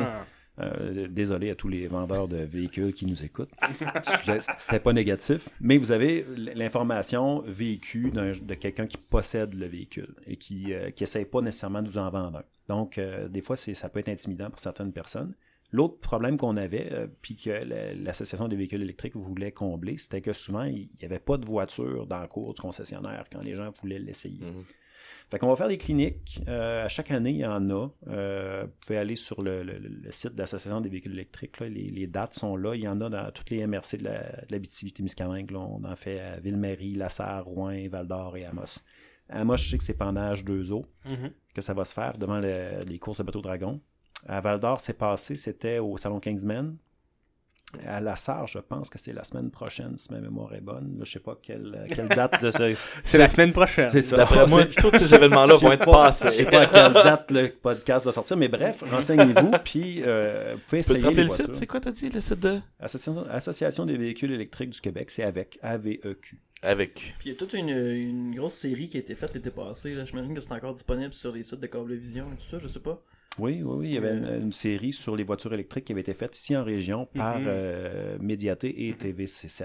S5: Désolé à tous les vendeurs de véhicules qui nous écoutent. C'était pas négatif. Mais vous avez l'information vécue de quelqu'un qui possède le véhicule et qui essaie pas nécessairement de vous en vendre un. Donc, des fois, ça peut être intimidant pour certaines personnes. L'autre problème qu'on avait, puis que l'Association des véhicules électriques voulait combler, c'était que souvent, il n'y avait pas de voiture dans le cours du concessionnaire quand les gens voulaient l'essayer. Fait qu'on va faire des cliniques. À chaque année, il y en a. Vous pouvez aller sur le site de l'Association des véhicules électriques. Là. Les dates sont là. Il y en a dans toutes les MRC de l'Abitibi-Témiscamingue. On en fait à Ville-Marie, Lassar, Rouyn, Val-d'Or et Amos. Amos, je sais que c'est pendant H2O que ça va se faire devant les courses de bateau-dragon. À Val-d'Or, c'était au Salon Kingsman. À Lassar, je pense que c'est la semaine prochaine, si ma mémoire est bonne. Je ne sais pas quelle date de ce...
S3: C'est la semaine prochaine.
S5: C'est ça.
S2: D'après moi, tous ces événements-là vont être passés.
S5: Je ne sais pas à quelle date le podcast va sortir, mais bref, renseignez-vous, puis vous pouvez essayer.
S2: Tu peux te rappeler
S5: les
S2: le site?
S5: voitures.
S2: C'est quoi, t'as dit, le site de...
S5: Association des véhicules électriques du Québec, c'est avec AVEQ.
S2: Avec.
S1: Puis il y a toute une grosse série qui a été faite l'été passé. J'imagine que c'est encore disponible sur les sites de Cablevision et tout ça, je sais pas.
S5: Oui. Il y avait une série sur les voitures électriques qui avait été faite ici en région par Médiaté et TVC7.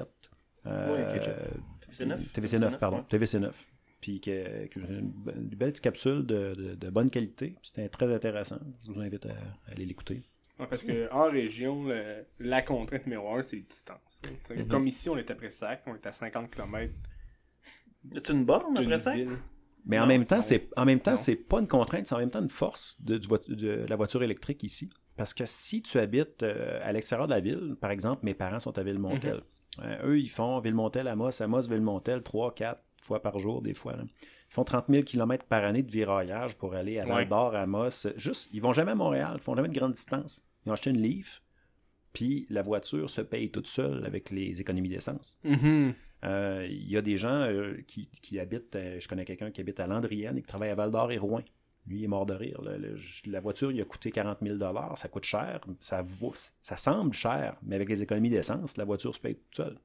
S5: TVC9, pardon. TVC9. Puis une belle petite capsule de bonne qualité. C'était très intéressant. Je vous invite à aller l'écouter.
S3: Ouais, parce qu'en région, la contrainte numéro 1, c'est les distances. Comme ici, on est à Pressac, on est à 50 km.
S1: As-tu une borne après ça?
S5: Mais en même temps, c'est pas une contrainte, c'est en même temps une force de la voiture électrique ici. Parce que si tu habites à l'extérieur de la ville, par exemple, mes parents sont à Ville-Montel. Eux, ils font Ville-Montel, Amos, Ville-Montel, 3-4 fois par jour, des fois. Là. Ils font 30 000 km par année de viraillage pour aller à Val-d'Or, Amos. Juste, ils vont jamais à Montréal, ils font jamais de grande distance. Ils ont acheté une Leaf, puis la voiture se paye toute seule avec les économies d'essence. Il y a des gens qui habitent, je connais quelqu'un qui habite à Landrienne et qui travaille à Val-d'Or et Rouyn. Lui, il est mort de rire. La voiture, il a coûté 40 000 $. Ça coûte cher. Ça semble cher, mais avec les économies d'essence, la voiture se paye toute seule.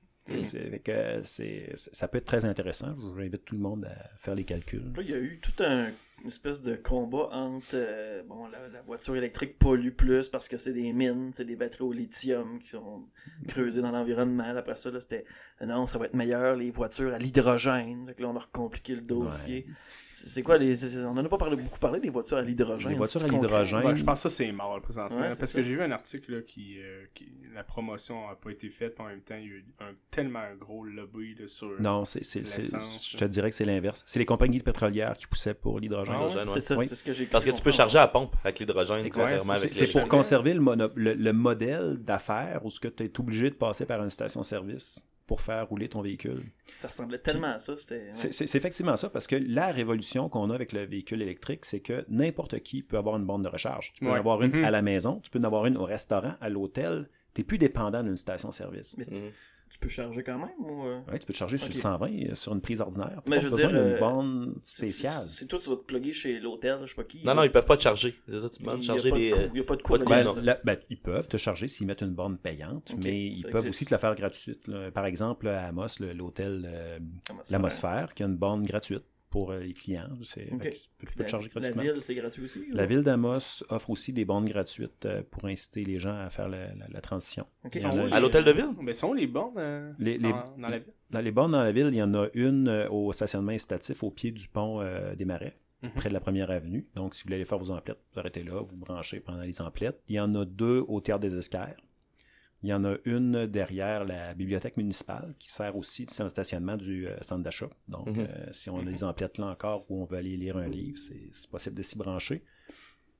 S5: Ça peut être très intéressant. J'invite tout le monde à faire les calculs.
S1: Là, il y a eu tout une espèce de combat entre la voiture électrique pollue plus parce que c'est des mines, c'est des batteries au lithium qui sont creusées dans l'environnement. Après ça, là, c'était non, ça va être meilleur, les voitures à l'hydrogène. Donc là, on a recompliqué le dossier. Ouais. C'est quoi on en a pas beaucoup parlé des voitures à l'hydrogène.
S5: Les voitures à l'hydrogène.
S3: Je pense que ça, c'est mort présentement. Ouais, parce que j'ai vu un article là, qui la promotion n'a pas été faite, en même temps, il y a eu tellement un gros lobby là, sur.
S5: Non, je te dirais que c'est l'inverse. C'est les compagnies pétrolières qui poussaient pour l'hydrogène.
S1: C'est ça, c'est ce que j'ai
S2: Parce que tu peux charger à la pompe avec l'hydrogène.
S5: C'est pour conserver le modèle d'affaires où tu es obligé de passer par une station-service pour faire rouler ton véhicule.
S1: Ça ressemblait tellement à ça.
S5: C'est effectivement ça, parce que la révolution qu'on a avec le véhicule électrique, c'est que n'importe qui peut avoir une borne de recharge. Tu peux en avoir une à la maison, tu peux en avoir une au restaurant, à l'hôtel. Tu n'es plus dépendant d'une station-service.
S1: Mais tu peux charger quand même?
S5: Oui, tu peux te charger sur 120 sur une prise ordinaire.
S1: Mais je veux dire,
S5: d'une borne spéciale.
S1: C'est toi, tu vas te plugger chez l'hôtel, je sais pas qui.
S2: Non, ils peuvent pas te charger. C'est ça, tu peux te charger des.
S1: Il n'y a pas de coût.
S5: Ils peuvent te charger s'ils mettent une borne payante, mais ils peuvent aussi te la faire gratuite. Là. Par exemple, à Amos, l'hôtel L'Atmosphère, qui a une borne gratuite pour les clients. Tu peux te charger gratuitement.
S1: La ville, c'est gratuit aussi?
S5: La ville d'Amos offre aussi des bornes gratuites pour inciter les gens à faire la transition.
S2: À l'hôtel de ville?
S3: Mais sont les bornes dans la ville?
S5: Dans les bornes dans la ville, il y en a une au stationnement incitatif au pied du pont des Marais, près de la première avenue. Donc, si vous voulez aller faire vos emplettes, vous arrêtez là, vous branchez pendant les emplettes. Il y en a 2 au Théâtre des Esquerres. Il y en a une derrière la bibliothèque municipale qui sert aussi de stationnement du centre d'achat. Donc, si on a des emplettes là encore où on veut aller lire un livre, c'est possible de s'y brancher.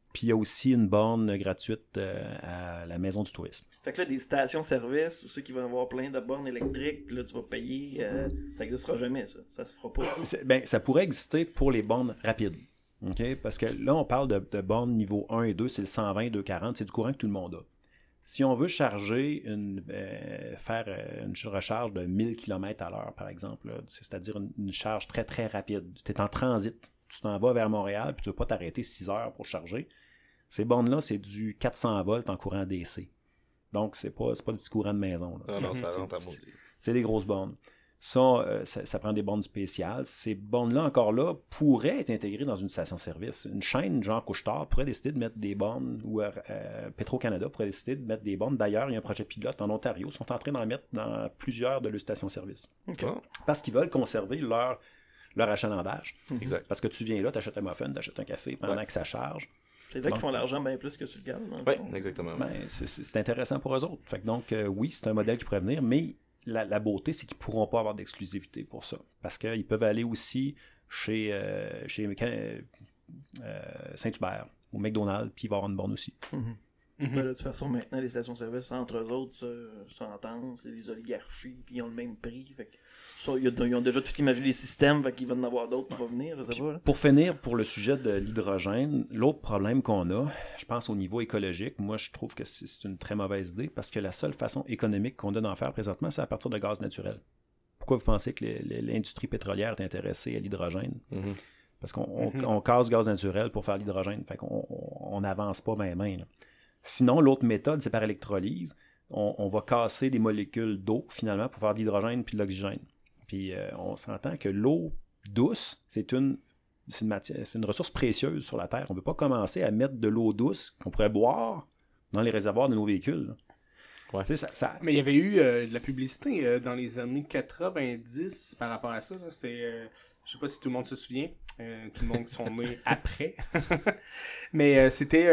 S5: Puis il y a aussi une borne gratuite à la Maison du tourisme.
S1: Fait que là, des stations-service, ou ceux qui vont avoir plein de bornes électriques, puis là, tu vas payer, ça n'existera jamais, ça. Ça se fera pas.
S5: Ça pourrait exister pour les bornes rapides. Okay? Parce que là, on parle de bornes niveau 1 et 2, c'est le 120, 240, c'est du courant que tout le monde a. Si on veut charger faire une recharge de 1000 km/h, par exemple, là, c'est-à-dire une charge très, très rapide, tu es en transit, tu t'en vas vers Montréal, puis tu ne veux pas t'arrêter 6 heures pour charger, ces bornes-là, c'est du 400 volts en courant DC. Donc, c'est pas du petit courant de maison. Là.
S2: Non, ça rentre à maudit.
S5: C'est des grosses bornes. Ça prend des bornes spéciales. Ces bornes-là, encore là, pourraient être intégrées dans une station-service. Une chaîne, genre Couche-Tard, pourrait décider de mettre des bornes, ou Petro-Canada pourrait décider de mettre des bornes. D'ailleurs, il y a un projet pilote en Ontario. Ils sont en train d'en mettre dans plusieurs de leurs stations-service.
S1: Okay.
S5: Parce qu'ils veulent conserver leur achalandage.
S2: Exact.
S5: Parce que tu viens là, tu achètes un muffin, tu achètes un café pendant que ça charge.
S1: C'est là qu'ils font l'argent bien plus que sur le gaz.
S2: Oui, exactement.
S5: C'est intéressant pour eux autres. Fait que donc, oui, c'est un modèle qui pourrait venir, mais la beauté, c'est qu'ils ne pourront pas avoir d'exclusivité pour ça. Parce qu'ils peuvent aller aussi chez Saint-Hubert ou McDonald's, puis il va y avoir une borne aussi.
S1: Ben là, de toute façon, maintenant, les stations-service, entre eux autres, s'entendent, c'est les oligarchies, puis ils ont le même prix. Fait que ça, ils ont déjà tout imaginé les systèmes, fait qu'il va y en avoir d'autres qui vont venir, je sais pas. Là.
S5: Pour finir, pour le sujet de l'hydrogène, l'autre problème qu'on a, je pense au niveau écologique, moi je trouve que c'est une très mauvaise idée, parce que la seule façon économique qu'on a d'en faire présentement, c'est à partir de gaz naturel. Pourquoi vous pensez que l'industrie pétrolière est intéressée à l'hydrogène? Parce qu'on casse gaz naturel pour faire l'hydrogène, fait qu'on n'avance pas main. Sinon, l'autre méthode, c'est par électrolyse. On va casser des molécules d'eau, finalement, pour faire de l'hydrogène puis de l'oxygène. Puis on s'entend que l'eau douce, c'est une ressource précieuse sur la Terre. On ne peut pas commencer à mettre de l'eau douce qu'on pourrait boire dans les réservoirs de nos véhicules.
S2: Ouais.
S3: Mais il y avait eu de la publicité dans les années 90 par rapport à ça. Là. C'était, je sais pas si tout le monde se souvient, tout le monde qui sont nés après. Mais c'était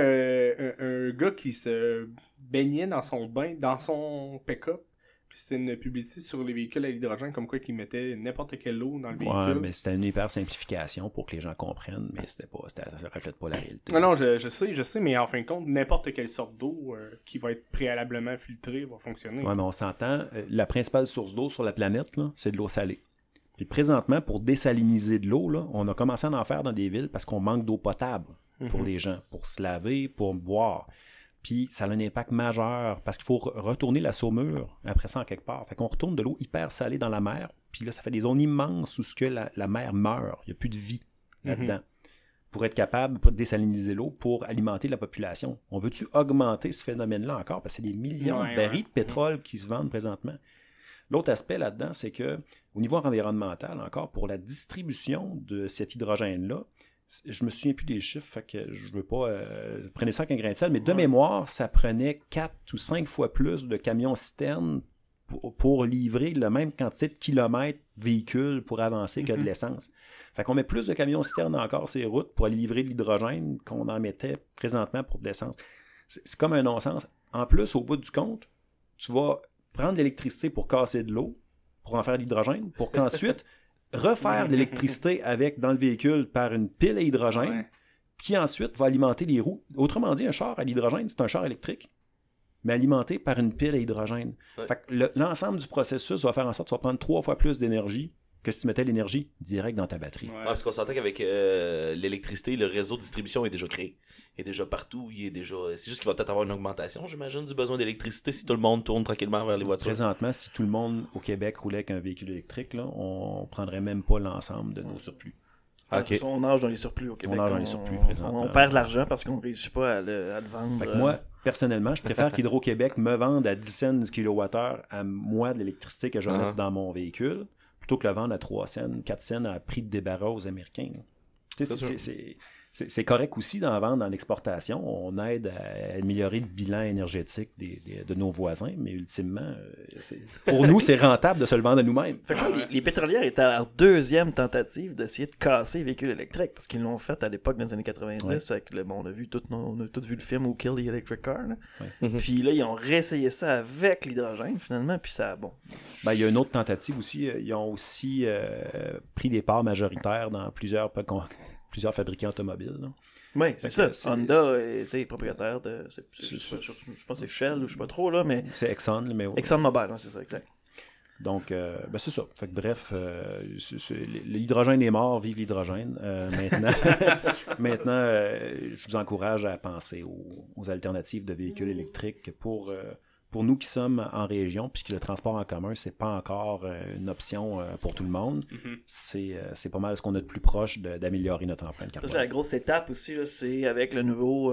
S3: un gars qui se baignait dans son bain, dans son pick-up. C'était une publicité sur les véhicules à l'hydrogène, comme quoi qu'ils mettaient n'importe quelle eau dans le véhicule.
S5: Ouais, mais c'était une hyper simplification pour que les gens comprennent, mais ça ne reflète pas la réalité.
S3: Non, je sais, mais en fin de compte, n'importe quelle sorte d'eau qui va être préalablement filtrée va fonctionner.
S5: Ouais, mais on s'entend, la principale source d'eau sur la planète, là, c'est de l'eau salée. Puis présentement, pour désaliniser de l'eau, là, on a commencé à en faire dans des villes parce qu'on manque d'eau potable pour les gens, pour se laver, pour boire. Puis ça a un impact majeur parce qu'il faut retourner la saumure après ça en quelque part. Fait qu'on retourne de l'eau hyper salée dans la mer, puis là, ça fait des zones immenses où la mer meurt. Il n'y a plus de vie là-dedans. Pour être capable de désaliniser l'eau pour alimenter la population. On veut-tu augmenter ce phénomène-là encore? Parce que c'est des millions de barils de pétrole qui se vendent présentement. L'autre aspect là-dedans, c'est que au niveau environnemental, encore, pour la distribution de cet hydrogène-là, je me souviens plus des chiffres, fait que je veux pas prenez ça avec un grain de sel, mais de mémoire, ça prenait 4 ou 5 fois plus de camions-citernes pour livrer la même quantité de kilomètres véhicules pour avancer que de l'essence. Fait qu'on met plus de camions-citernes encore sur les routes pour aller livrer de l'hydrogène qu'on en mettait présentement pour de l'essence. C'est comme un non-sens. En plus, au bout du compte, tu vas prendre de l'électricité pour casser de l'eau, pour en faire de l'hydrogène, pour qu'ensuite refaire de l'électricité dans le véhicule par une pile à hydrogène, qui ensuite va alimenter les roues. Autrement dit, un char à l'hydrogène, c'est un char électrique, mais alimenté par une pile à hydrogène. Fait que l'ensemble du processus va faire en sorte que tu vas prendre 3 fois plus d'énergie que si tu mettais l'énergie direct dans ta batterie.
S2: Parce qu'on s'entend qu'avec l'électricité, le réseau de distribution est déjà créé. Il est déjà partout. C'est juste qu'il va peut-être avoir une augmentation, j'imagine, du besoin d'électricité si tout le monde tourne tranquillement vers les voitures.
S5: Présentement, si tout le monde au Québec roulait avec un véhicule électrique, là, on prendrait même pas l'ensemble de nos surplus.
S1: Okay. On nage dans les surplus au Québec.
S5: On nage dans les surplus présentement.
S1: On perd de l'argent parce qu'on ne réussit pas à le vendre.
S5: Fait que moi, personnellement, je préfère qu'Hydro-Québec me vende à 10 cents du kilowattheure à moi de l'électricité que je vais mettre dans mon véhicule, plutôt que le vendre à 3 cents, 4 cents à prix de débarras aux Américains. C'est correct aussi d'en vendre dans l'exportation. On aide à améliorer le bilan énergétique de nos voisins, mais ultimement, pour nous, c'est rentable de se le vendre à nous-mêmes.
S1: Fait que là, les pétrolières étaient à leur deuxième tentative d'essayer de casser les véhicules électriques, parce qu'ils l'ont fait à l'époque dans les années 90, avec on a tous vu le film Who Killed the Electric Car. Là. Puis là, ils ont réessayé ça avec l'hydrogène, finalement, puis ça, bon.
S5: Ben, il y a une autre tentative aussi. Ils ont aussi pris des parts majoritaires dans plusieurs plusieurs fabricants automobiles. Là.
S1: Oui, c'est ça. Honda est propriétaire de... Je pense que c'est Shell ou je sais pas trop, là, mais...
S5: C'est Exxon, mais...
S1: ExxonMobil, c'est ça, exact.
S5: Donc, c'est ça. Fait que, bref, l'hydrogène est mort, vive l'hydrogène. Maintenant, je vous encourage à penser aux alternatives de véhicules électriques pour nous qui sommes en région, puisque le transport en commun, c'est pas encore une option pour tout le monde. C'est pas mal ce qu'on a de plus proche d'améliorer notre empreinte carbone.
S1: La grosse étape aussi, là, c'est avec le nouveau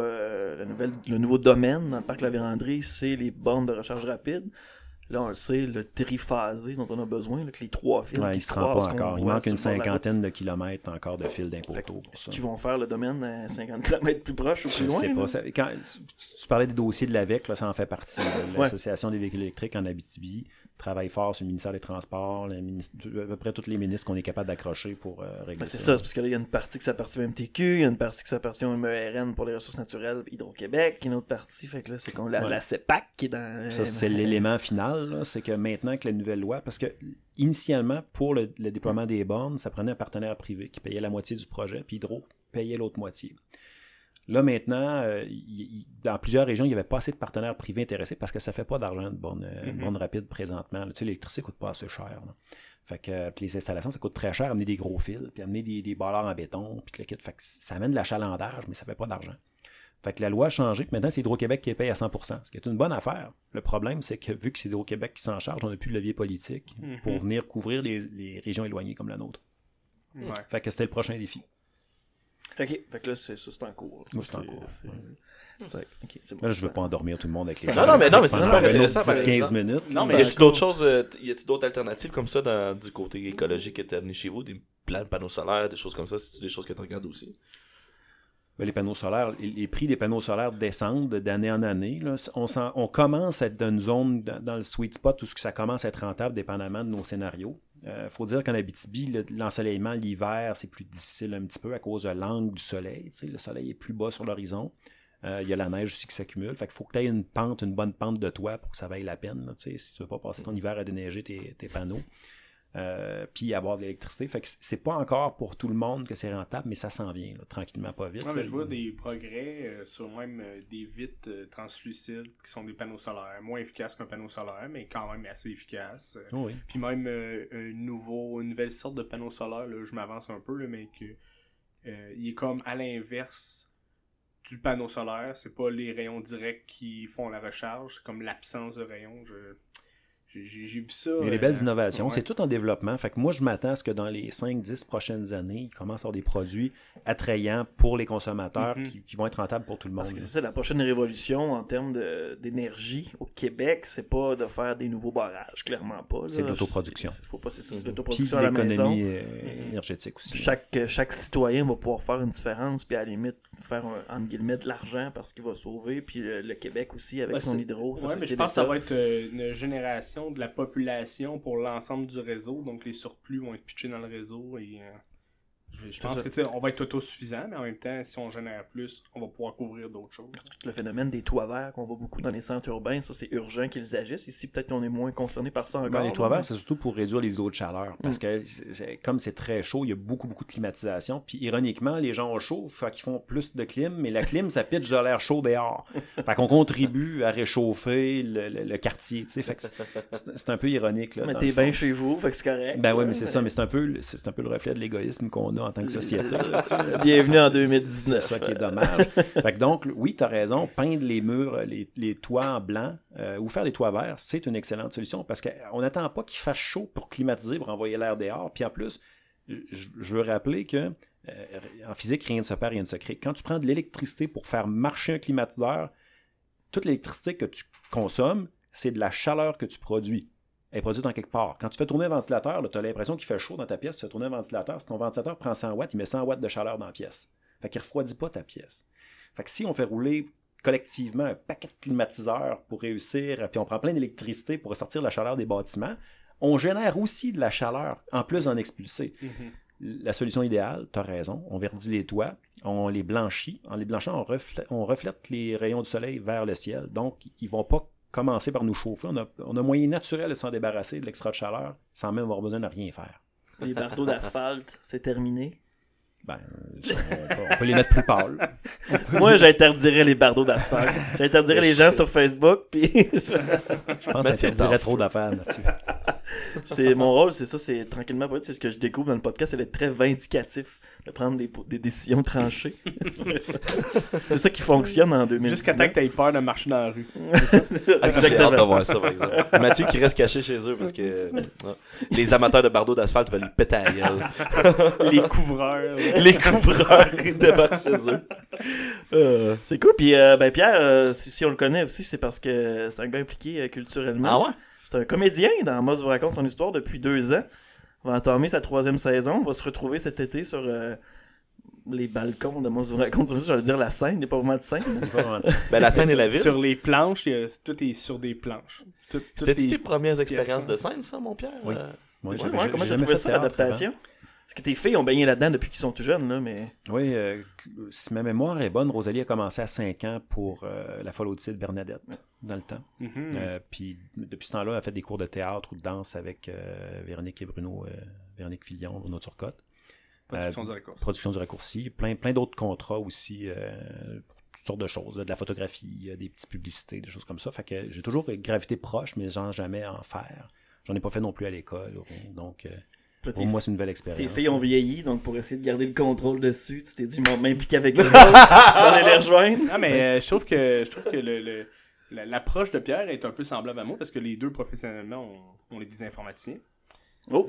S1: domaine dans le parc La Vérandrie, c'est les bornes de recharge rapide. Là, on le sait, le triphasé dont on a besoin, là, que les 3 fils qui
S5: se
S1: se
S5: rend
S1: croisent.
S5: pas encore. Il manque une cinquantaine de kilomètres encore de fils d'impoteaux.
S1: Est-ce qu'ils vont faire le domaine à 50 km plus proche ou plus loin?
S5: Je sais pas. Quand tu parlais des dossiers de l'AVEC, là, ça en fait partie. L'Association des véhicules électriques en Abitibi travaille fort sur le ministère des Transports, à peu près tous les ministres qu'on est capable d'accrocher pour régler ça.
S1: C'est ça, parce que là, il y a une partie qui s'appartient au MTQ, il y a une partie qui s'appartient au MERN pour les ressources naturelles, Hydro-Québec, une autre partie, fait que là, c'est comme la CEPAC qui est dans...
S5: Ça, c'est l'élément final, là, c'est que maintenant que la nouvelle loi, parce que initialement, pour le déploiement des bornes, ça prenait un partenaire privé qui payait la moitié du projet, puis Hydro payait l'autre moitié. Là, maintenant, dans plusieurs régions, il n'y avait pas assez de partenaires privés intéressés parce que ça ne fait pas d'argent de bornes rapides présentement. Tu sais, l'électricité ne coûte pas assez cher. Là. Fait que puis les installations, ça coûte très cer, amener des gros fils, puis amener des barreurs en béton, puis le kit. Fait que ça amène de l'achalandage, mais ça ne fait pas d'argent. Fait que la loi a changé, puis maintenant, c'est Hydro-Québec qui paye à 100%, ce qui est une bonne affaire. Le problème, c'est que vu que c'est Hydro-Québec qui s'en charge, on n'a plus de levier politique pour venir couvrir les régions éloignées comme la nôtre. Fait que c'était le prochain défi.
S1: OK, fait que là, c'est en cours.
S5: Moi, c'est en cours.
S1: Okay, bon,
S5: là, je veux pas endormir tout le monde avec les
S2: Non, mais c'est super intéressant.
S5: 10-15 minutes.
S2: Non, mais y a-t-il d'autres choses, y a-t-il d'autres alternatives comme ça du côté écologique qui est amené chez vous? Des plans de panneaux solaires, des choses comme ça? C'est des choses que tu regardes aussi?
S5: Ben, les panneaux solaires, les prix des panneaux solaires descendent d'année en année. Là. On commence à être dans une zone, dans le sweet spot où ça commence à être rentable dépendamment de nos scénarios. Faut dire qu'en Abitibi, l'ensoleillement l'hiver, c'est plus difficile un petit peu à cause de l'angle du soleil. Tu sais, le soleil est plus bas sur l'horizon. Il y a la neige aussi qui s'accumule. Fait qu'il faut que tu aies une bonne pente de toit pour que ça vaille la peine. Là, tu sais, si tu veux pas passer ton hiver à déneiger tes panneaux. Puis avoir de l'électricité. Fait que c'est pas encore pour tout le monde que c'est rentable, mais ça s'en vient, là, tranquillement, pas vite.
S3: Ouais, mais je vois des progrès sur même des vitres translucides qui sont des panneaux solaires. Moins efficaces qu'un panneau solaire, mais quand même assez efficaces.
S5: Oui.
S3: Puis même une nouvelle sorte de panneau solaire, là, je m'avance un peu, là, mais il est comme à l'inverse du panneau solaire. C'est pas les rayons directs qui font la recharge, c'est comme l'absence de rayons. J'ai vu ça.
S5: Il y a des belles innovations. Ouais. C'est tout en développement. Fait que moi, je m'attends à ce que dans les 5-10 prochaines années, il commence à avoir des produits attrayants pour les consommateurs qui vont être rentables pour tout le monde.
S1: Parce que c'est ça, la prochaine révolution en termes d'énergie au Québec, c'est pas de faire des nouveaux barrages, clairement pas. Là.
S5: C'est de l'autoproduction.
S1: C'est l'autoproduction à la
S5: maison. Puis l'économie énergétique aussi.
S1: Chaque citoyen va pouvoir faire une différence, puis à la limite faire, entre guillemets, de l'argent parce qu'il va sauver. Puis le Québec aussi, avec son hydro.
S3: Oui, mais je pense que ça va être une génération de la population pour l'ensemble du réseau, donc les surplus vont être pitchés dans le réseau et je pense que on va être autosuffisant, mais en même temps, si on génère plus, on va pouvoir couvrir d'autres choses.
S1: Le phénomène des toits verts qu'on voit beaucoup dans les centres urbains, ça c'est urgent qu'ils agissent. Ici, peut-être qu'on est moins concerné par ça encore.
S5: Les toits verts, c'est surtout pour réduire les îlots de chaleur. Parce que comme c'est très chaud, il y a beaucoup de climatisation. Puis ironiquement, les gens ont chaud, fait qu'ils font plus de clim, mais la clim, ça pitche de l'air chaud dehors. Fait qu'on contribue à réchauffer le quartier. Fait que c'est un peu ironique. Là,
S1: mais t'es bien chez vous, fait que c'est correct.
S5: Ben oui, mais c'est ça, mais c'est un peu le reflet de l'égoïsme qu'on a en tant que société.
S1: Bienvenue en 2019.
S5: C'est ça qui est dommage. Fait que donc, oui, tu as raison, peindre les murs, les toits en blanc ou faire des toits verts, c'est une excellente solution parce qu'on n'attend pas qu'il fasse chaud pour climatiser, pour envoyer l'air dehors. Puis en plus, je veux rappeler que en physique, rien ne se perd, rien ne se crée. Quand tu prends de l'électricité pour faire marcher un climatiseur, toute l'électricité que tu consommes, c'est de la chaleur que tu produis. Elle est produite en quelque part. Quand tu fais tourner un ventilateur, tu as l'impression qu'il fait chaud dans ta pièce, tu fais tourner un ventilateur. Si ton ventilateur prend 100 watts, il met 100 watts de chaleur dans la pièce. Fait qu'il ne refroidit pas ta pièce. Fait que si on fait rouler collectivement un paquet de climatiseurs pour réussir, puis on prend plein d'électricité pour ressortir la chaleur des bâtiments, on génère aussi de la chaleur, en plus d'en expulser. La solution idéale, tu as raison, on verdit les toits, on les blanchit. En les blanchant, on reflète les rayons du soleil vers le ciel. Donc, ils ne vont pas commencer par nous chauffer. On a moyen naturel de s'en débarrasser de l'extra de chaleur sans même avoir besoin de rien faire.
S1: Les bardeaux d'asphalte, c'est terminé?
S5: Ben, on peut les mettre plus pâles.
S1: Moi, j'interdirais les bardeaux d'asphalte. J'interdirais les gens sur Facebook, puis...
S5: Je pense que ça dirait trop d'affaires, Mathieu.
S1: C'est mon rôle, c'est ça, c'est tranquillement pas c'est ce que je découvre dans le podcast, c'est d'être très vindicatif, de prendre des décisions tranchées. C'est ça qui fonctionne en 2019.
S3: Jusqu'à temps que t'aies peur de marcher dans la rue.
S2: J'ai hâte de voir ça, par exemple. Mathieu qui reste caché chez eux parce que les amateurs de bardeaux d'asphalte veulent lui péter à la gueule.
S3: Les couvreurs.
S2: Les couvreurs qui débarquent chez eux.
S1: C'est cool, puis Pierre, si on le connaît aussi, c'est parce que c'est un gars impliqué culturellement.
S2: Ah ouais?
S1: C'est un comédien dans Amos vous raconte son histoire depuis 2 ans. On va entamer sa 3e saison. On va se retrouver cet été sur les balcons de Amos vous raconte. J'allais dire la scène, il n'y a pas vraiment de scène.
S2: Ben, la scène et la ville.
S3: Sur les planches, tout est sur des planches.
S2: C'était-tu tes premières expériences de scène, ça, mon Pierre?
S5: Oui.
S1: Comment tu as trouvé ça, l'adaptation? Parce que tes filles ont baigné là-dedans depuis qu'ils sont tout jeunes, là, mais...
S5: Oui, si ma mémoire est bonne, Rosalie a commencé à 5 ans pour La folle Odyssée de Bernadette, dans le temps. Puis depuis ce temps-là, elle a fait des cours de théâtre ou de danse avec Véronique et Bruno, Véronique Filion, Bruno Turcotte.
S3: Production du raccourci.
S5: Production du raccourci. Plein d'autres contrats aussi, toutes sortes de choses, de la photographie, des petites publicités, des choses comme ça. Fait que j'ai toujours gravité proche, mais sans jamais en faire. J'en ai pas fait non plus à l'école. Donc... pour moi, c'est une nouvelle expérience.
S1: Tes filles ont vieilli, donc pour essayer de garder le contrôle dessus, tu t'es dit, je vais m'impliquer avec eux autres, on va les rejoindre.
S3: Non, mais je trouve que l'approche de Pierre est un peu semblable à moi, parce que les deux, professionnellement, on est des informaticiens.
S1: Oh!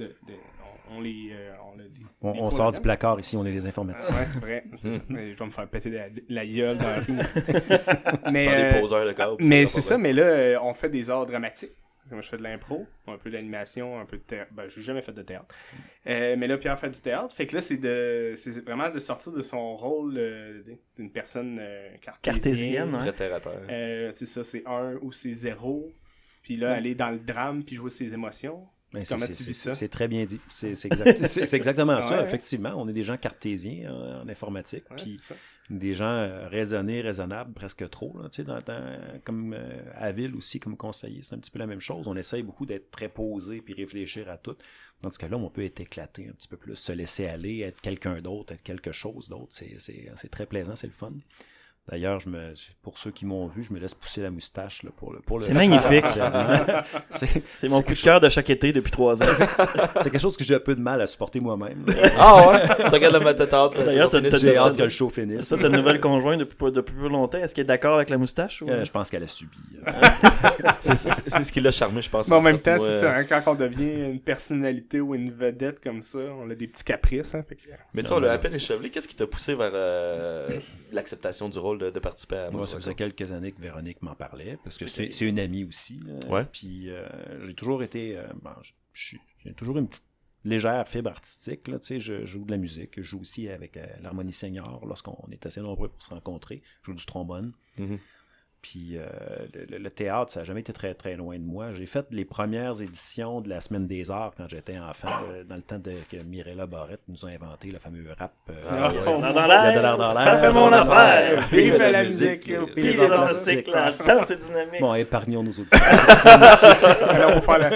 S5: On sort du placard ici, on est des informaticiens.
S3: Ouais, c'est vrai. C'est ça. Mais je vais me faire péter la gueule dans la rue. Mais,
S2: par des poseurs de câbles.
S3: Mais c'est ça, mais là, on fait des arts dramatiques. Parce que moi, je fais de l'impro, un peu d'animation, un peu de théâtre. Ben, j'ai jamais fait de théâtre. Mais là, Pierre fait du théâtre. Fait que là, c'est vraiment de sortir de son rôle d'une personne cartésienne.
S2: Très terre à terre.
S3: C'est ça, c'est 1 ou c'est 0. Puis là, aller dans le drame, puis jouer ses émotions.
S5: Ben,
S3: comment tu vis ça?
S5: C'est très bien dit. C'est exactement ça,
S3: ouais.
S5: Effectivement. On est des gens cartésiens en informatique.
S3: Ouais,
S5: Puis
S3: c'est ça.
S5: des gens raisonnables, presque trop. Là, tu sais, comme à ville aussi, comme conseiller, c'est un petit peu la même chose. On essaye beaucoup d'être très posé puis réfléchir à tout. Tandis que là, on peut être éclaté un petit peu plus, se laisser aller, être quelqu'un d'autre, être quelque chose d'autre. C'est très plaisant, c'est le fun. D'ailleurs, pour ceux qui m'ont vu, je me laisse pousser la moustache là, pour le.
S1: C'est magnifique. C'est mon coup de cœur de chaque été depuis 3 ans.
S5: C'est quelque chose que j'ai un peu de mal à supporter moi-même.
S2: Ah ouais? Tu regardes le matatard,
S1: d'ailleurs,
S5: j'ai hâte que le show finisse.
S1: Ça, ta nouvelle conjointe depuis plus longtemps, est-ce qu'elle est d'accord avec la moustache? Ou...
S5: Je pense qu'elle a subi.
S2: C'est ce qui l'a charmé, je pense.
S3: Mais en même temps, c'est ça, hein, quand on devient une personnalité ou une vedette comme ça, on a des petits caprices. Hein, fait que...
S2: Mais tu sais, on l'a à peine échevelé. Qu'est-ce qui t'a poussé vers l'acceptation du rôle de participer à
S5: moi, ça faisait quelques années que Véronique m'en parlait, parce que c'est une amie aussi. Là.
S2: Ouais.
S5: Puis j'ai toujours été... j'ai toujours une petite légère fibre artistique. Là, je joue de la musique. Je joue aussi avec l'harmonie senior lorsqu'on est assez nombreux pour se rencontrer. Je joue du trombone.
S2: Mm-hmm.
S5: Puis le théâtre, ça n'a jamais été très, très loin de moi. J'ai fait les premières éditions de la Semaine des Arts quand j'étais enfant, dans le temps que Mirella Barrette nous a inventé le fameux rap.
S1: Dans l'air, ça fait mon affaire! Vive la musique! Puis les artistiques, la danse est dynamique!
S5: Bon, épargnons nos auditeurs.
S3: Alors, pour faire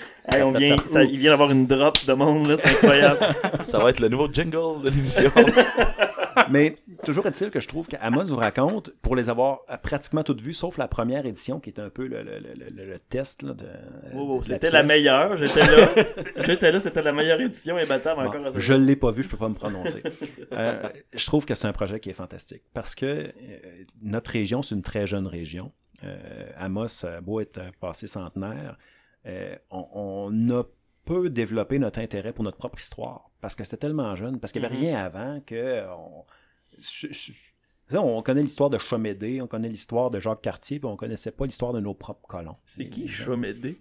S1: il vient d'avoir une drop de monde, là, c'est incroyable.
S2: Ça va être le nouveau jingle de l'émission.
S5: Mais toujours est-il que je trouve qu'Amos vous raconte, pour les avoir pratiquement toutes vues, sauf la première édition qui était un peu le test là, de.
S1: C'était la meilleure, j'étais là, c'était la meilleure édition imbattable encore.
S5: Je ne l'ai pas vu, je peux pas me prononcer. Je trouve que c'est un projet qui est fantastique parce que notre région, c'est une très jeune région. Amos a beau être passé centenaire, on a peu développé notre intérêt pour notre propre histoire parce que c'était tellement jeune, parce qu'il n'y avait rien avant que on connaît l'histoire de Chomédé, on connaît l'histoire de Jacques Cartier, puis on connaissait pas l'histoire de nos propres colons.
S1: C'est qui Chomédé?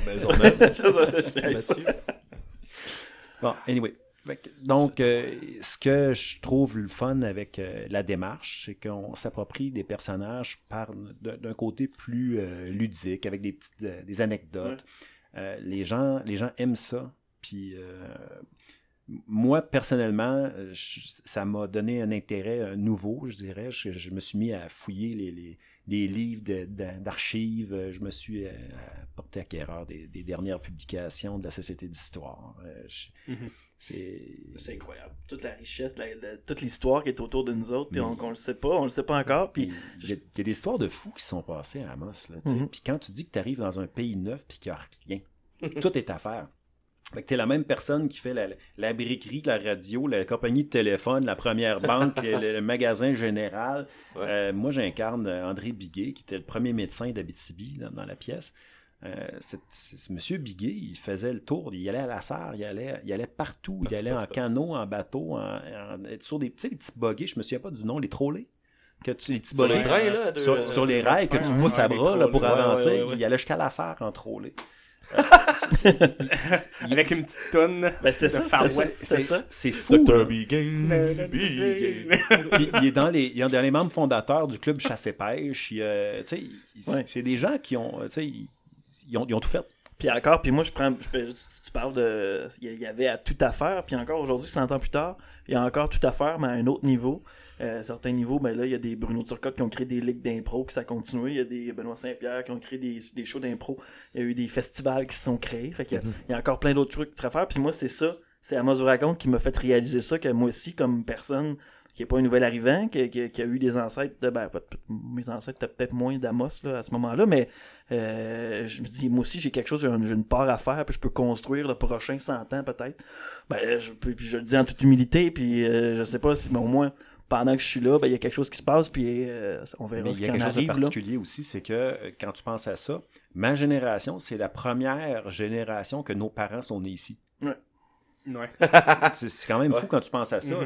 S5: Bon, anyway. Donc, ce que je trouve le fun avec la démarche, c'est qu'on s'approprie des personnages d'un côté plus ludique, avec des anecdotes. Ouais. Les gens aiment ça. Puis, moi, personnellement, ça m'a donné un intérêt nouveau, je dirais. Je me suis mis à fouiller les livres d'archives. Je me suis porté acquéreur des dernières publications de la Société d'histoire.
S1: C'est incroyable. Toute la richesse, toute l'histoire qui est autour de nous autres, puis on le sait pas encore. Puis
S5: il y a des histoires de fous qui sont passées à Amos. Puis quand tu dis que tu arrives dans un pays neuf puis qu'il n'y a rien, tout est à faire. Fait que t'es la même personne qui fait la briquerie, la radio, la compagnie de téléphone, la première banque, le magasin général. Ouais. Moi, j'incarne André Biguet, qui était le premier médecin d'Abitibi dans la pièce. Monsieur Biguet, il faisait le tour, il allait à la serre, il allait partout, il allait en canot, en bateau, sur des petits buggies, je me souviens pas du nom, les trolley. Les petits
S2: sur les trains, là,
S5: sur les rails que tu pousses à bras là, pour avancer, il allait jusqu'à la serre en trolley.
S3: Avec une petite tonne
S1: c'est ça.
S5: C'est fou.
S2: Dr. Biguet.
S5: Puis il est dans les membres fondateurs du club chasse et pêche. C'est des gens qui ont, ils ont tout fait.
S1: Puis encore, moi tu parles de, il y avait à tout à faire, puis encore aujourd'hui, 100 ans plus tard, il y a encore tout à faire, mais à un autre niveau. Certains niveaux, ben là, il y a des Bruno Turcotte qui ont créé des ligues d'impro, qui ça a continué. Il y a des Benoît Saint-Pierre qui ont créé des shows d'impro. Il y a eu des festivals qui se sont créés. Fait qu'il y a encore plein d'autres trucs à faire. Puis moi, c'est ça. C'est Amos vous raconte qui m'a fait réaliser ça, que moi aussi, comme personne qui n'est pas un nouvel arrivant, qui a eu des ancêtres mes ancêtres étaient peut-être moins d'Amos là, à ce moment-là, mais je me dis, moi aussi, j'ai quelque chose, j'ai une part à faire, puis je peux construire le prochain 100 ans peut-être. Puis je le dis en toute humilité, puis je sais pas si, mais au moins, pendant que je suis là, il y a quelque chose qui se passe, puis on verra ce qui en arrive. Il y a quelque chose de
S5: particulier aussi, c'est que quand tu penses à ça, ma génération, c'est la première génération que nos parents sont nés ici.
S1: Ouais.
S3: Ouais.
S5: C'est quand même fou quand tu penses à ça.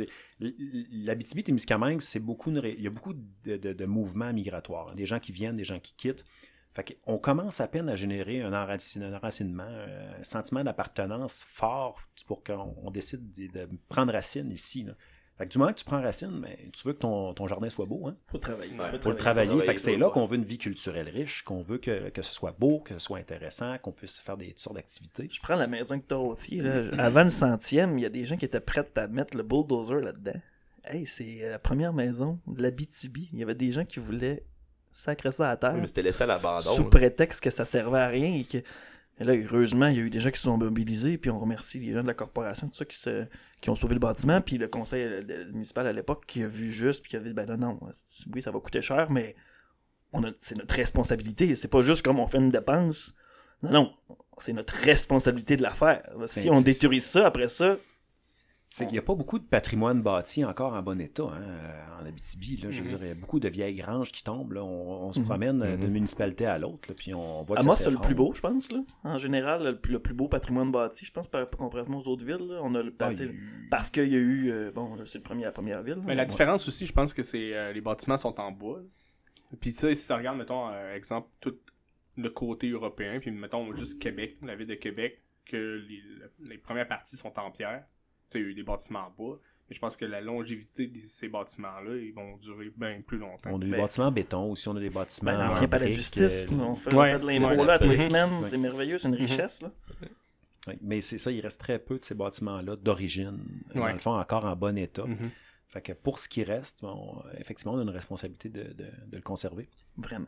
S5: L'Abitibi-Témiscamingue, il y a beaucoup de mouvements migratoires. Des gens qui viennent, des gens qui quittent. Fait qu'on commence à peine à générer un enracinement, un sentiment d'appartenance fort pour qu'on décide de prendre racine ici. Là. Fait que du moment que tu prends racine, tu veux que ton jardin soit beau, hein?
S1: Faut travailler.
S5: Faut le travailler. Fait que c'est là qu'on veut une vie culturelle riche, qu'on veut que ce soit beau, que ce soit intéressant, qu'on puisse faire toutes sortes d'activités.
S1: Je prends la maison de Torottier, là. Avant le 100e, il y a des gens qui étaient prêts à mettre le bulldozer là-dedans. Hey, c'est la première maison de l'Abitibi. Il y avait des gens qui voulaient sacrer ça à terre.
S2: Oui, mais c'était laissé à l'abandon.
S1: Sous prétexte que ça servait à rien et que... Et là, heureusement, il y a eu des gens qui se sont mobilisés, puis on remercie les gens de la corporation, tout ça, qui ont sauvé le bâtiment, puis le conseil municipal à l'époque qui a vu juste, puis qui a dit, non, oui, ça va coûter cher, mais c'est notre responsabilité. C'est pas juste comme on fait une dépense. Non, c'est notre responsabilité de la faire. Si on détruit ça, après ça...
S5: Il n'y a pas beaucoup de patrimoine bâti encore en bon état en Abitibi. Là, je veux dire, il y a beaucoup de vieilles granges qui tombent. Là. On se promène d'une municipalité à l'autre, là, puis on voit que
S1: Amos, c'est le plus beau, je pense. Là. En général, le plus beau patrimoine bâti, je pense, comparativement aux autres villes. Là. On a parce qu'il y a eu... c'est la première ville.
S3: Mais la différence aussi, je pense que c'est les bâtiments sont en bois. Là. Puis ça, si tu regardes, mettons, exemple, tout le côté européen, puis mettons juste Québec, la ville de Québec, que les premières parties sont en pierre. Il y a eu des bâtiments en bois, mais je pense que la longévité de ces bâtiments-là, ils vont durer bien plus longtemps.
S5: On a des bâtiments en béton aussi, on a des bâtiments
S1: l'ancien palais de justice, on fait de l'intro là tous les semaines, c'est merveilleux, c'est une richesse. Là.
S5: Oui, mais c'est ça, il reste très peu de ces bâtiments-là d'origine, dans le fond, encore en bon état. Fait que pour ce qui reste, effectivement, on a une responsabilité de le conserver.
S1: Vraiment.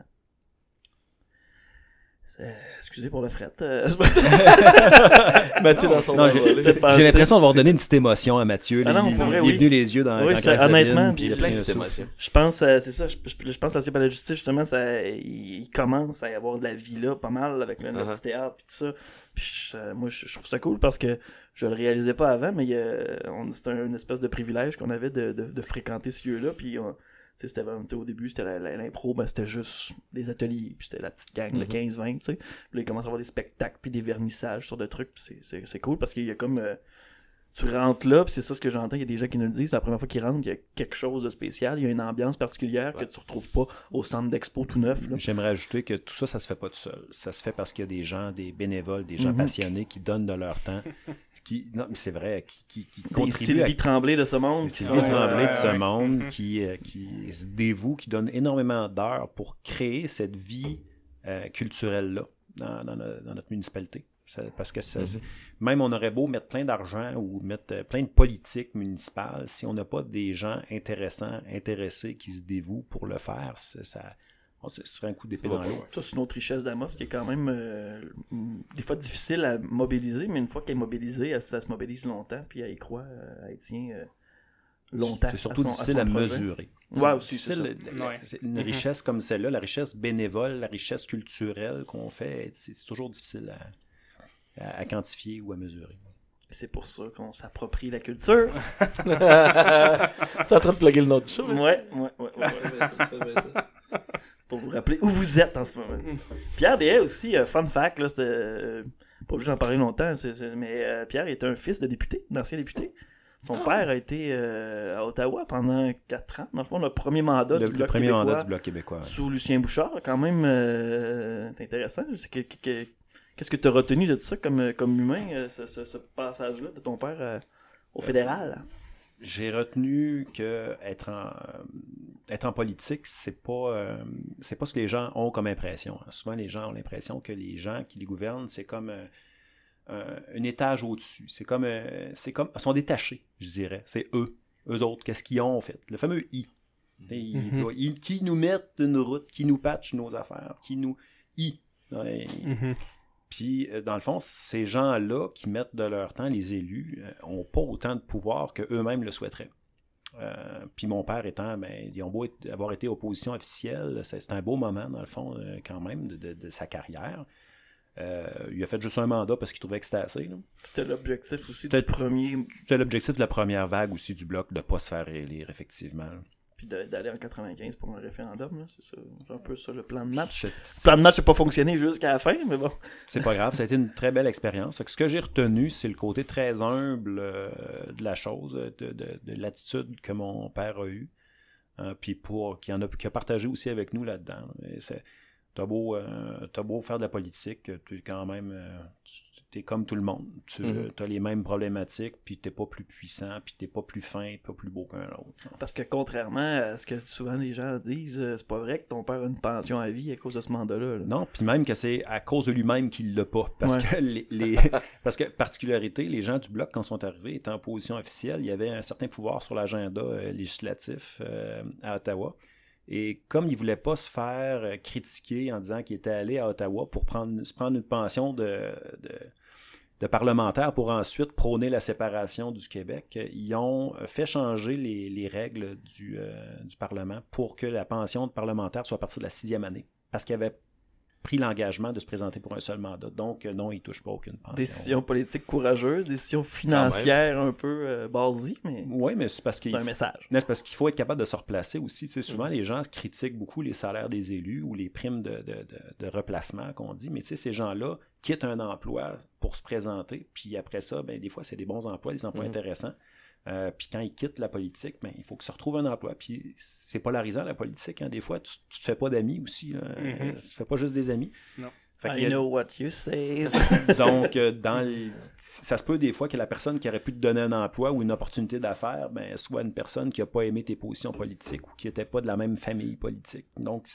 S1: Excusez pour le fret.
S2: Mathieu dans son
S5: j'ai l'impression d'avoir donné une petite émotion à Mathieu.
S1: Il est
S5: venu les yeux dans
S1: honnêtement,
S2: il y a plein de émotions.
S1: Je pense c'est ça. Je pense à la justice, justement, il commence à y avoir de la vie là, pas mal, avec le petit théâtre et tout ça. Puis moi, je trouve ça cool parce que je le réalisais pas avant, mais c'était une espèce de privilège qu'on avait de fréquenter ce lieu-là. Puis au début, c'était l'impro, c'était juste des ateliers, puis c'était la petite gang de 15-20, tu sais. Puis là, il commence à avoir des spectacles, puis des vernissages sur des trucs, puis c'est cool, parce qu'il y a comme... tu rentres là, puis c'est ça ce que j'entends, il y a des gens qui nous le disent, c'est la première fois qu'ils rentrent, il y a quelque chose de spécial, il y a une ambiance particulière que tu retrouves pas au centre d'expo tout neuf. Là.
S5: J'aimerais ajouter que tout ça se fait pas tout seul. Ça se fait parce qu'il y a des gens, des bénévoles, des gens passionnés qui donnent de leur temps, non, mais c'est vrai, qui contribuent.
S1: Sylvie Tremblay de ce monde.
S5: Sylvie Tremblay de ce monde, qui se dévoue, qui donne énormément d'heures pour créer cette vie culturelle-là dans notre municipalité. Parce que même on aurait beau mettre plein d'argent ou mettre plein de politiques municipales, si on n'a pas des gens intéressés qui se dévouent pour le faire, ce serait un coup d'épée dans l'eau.
S1: Ça, c'est une autre richesse d'Amos qui est quand même des fois difficile à mobiliser, mais une fois qu'elle est mobilisée, ça se mobilise longtemps, puis elle y croit, elle tient longtemps.
S5: C'est surtout difficile à mesurer.
S1: Ouais, aussi,
S5: difficile. C'est une richesse comme celle-là, la richesse bénévole, la richesse culturelle qu'on fait, c'est toujours difficile à quantifier ou à mesurer.
S1: C'est pour ça qu'on s'approprie la culture.
S2: T'es en train de plugger le nom du show?
S1: Ouais. Pour vous rappeler où vous êtes en ce moment. Pierre Deshaye aussi, fun fact, là, c'était pas obligé d'en parler longtemps, mais Pierre est un fils de député, d'ancien député. Son père a été à Ottawa pendant 4 ans. Dans le fond, le premier mandat du Bloc québécois.
S5: Mandat du Bloc québécois.
S1: Sous Lucien Bouchard, quand même c'est intéressant. Qu'est-ce que tu as retenu de ça comme humain, ce passage-là de ton père au fédéral?
S5: J'ai retenu que être en politique, c'est pas ce que les gens ont comme impression. Souvent, les gens ont l'impression que les gens qui les gouvernent, c'est comme un étage au-dessus. C'est comme ils sont détachés, je dirais. C'est eux autres. Qu'est-ce qu'ils ont fait? Le fameux I. Qui nous mettent une route, qui nous patchent nos affaires, qui nous I. Puis, dans le fond, ces gens-là qui mettent de leur temps, les élus, n'ont pas autant de pouvoir qu'eux-mêmes le souhaiteraient. Puis mon père étant, ils ont beau avoir été opposition officielle, c'est un beau moment, dans le fond, quand même, de sa carrière. Il a fait juste un mandat parce qu'il trouvait que c'était assez. Là.
S1: C'était l'objectif aussi du premier...
S5: C'était l'objectif de la première vague aussi du Bloc, de ne pas se faire réélire, effectivement.
S1: Puis d'aller en 95 pour un référendum, là, c'est un peu ça le plan de match. Le plan de match n'a pas fonctionné jusqu'à la fin, mais bon.
S5: C'est pas grave, ça a été une très belle expérience. Fait que ce que j'ai retenu, c'est le côté très humble de la chose, de l'attitude que mon père a eue, puis qui a partagé aussi avec nous là-dedans. T'as beau faire de la politique, tu es quand même... t'es comme tout le monde. Tu as les mêmes problématiques, puis t'es pas plus puissant, puis t'es pas plus fin, pas plus beau qu'un autre.
S1: Parce que contrairement à ce que souvent les gens disent, c'est pas vrai que ton père a une pension à vie à cause de ce mandat-là. Là.
S5: Non, puis même que c'est à cause de lui-même qu'il l'a pas. Parce que parce que, particularité, les gens du Bloc, quand ils sont arrivés, étaient en position officielle, il y avait un certain pouvoir sur l'agenda législatif à Ottawa. Et comme il ne voulait pas se faire critiquer en disant qu'il était allé à Ottawa pour se prendre une pension de parlementaire pour ensuite prôner la séparation du Québec, ils ont fait changer les règles du Parlement pour que la pension de parlementaire soit à partir de la 6e année. Parce qu'il avait pris l'engagement de se présenter pour un seul mandat. Donc, non, il ne touche pas aucune pension.
S1: Décision politique courageuse, décision financière un peu basique, mais,
S5: oui, mais c'est parce
S1: c'est un message.
S5: C'est parce qu'il faut être capable de se replacer aussi. Tu sais, souvent, les gens critiquent beaucoup les salaires des élus ou les primes de replacement qu'on dit, mais tu sais, ces gens-là quittent un emploi pour se présenter, puis après ça, des fois, c'est des bons emplois, des emplois intéressants. Puis quand ils quittent la politique, il faut qu'ils se retrouvent un emploi. Puis c'est polarisant la politique. Hein. Des fois, tu te fais pas d'amis aussi. Tu te fais pas juste des amis.
S3: Non.
S1: I know what you say.
S5: Donc, ça se peut des fois que la personne qui aurait pu te donner un emploi ou une opportunité d'affaires, soit une personne qui n'a pas aimé tes positions politiques ou qui n'était pas de la même famille politique. Donc,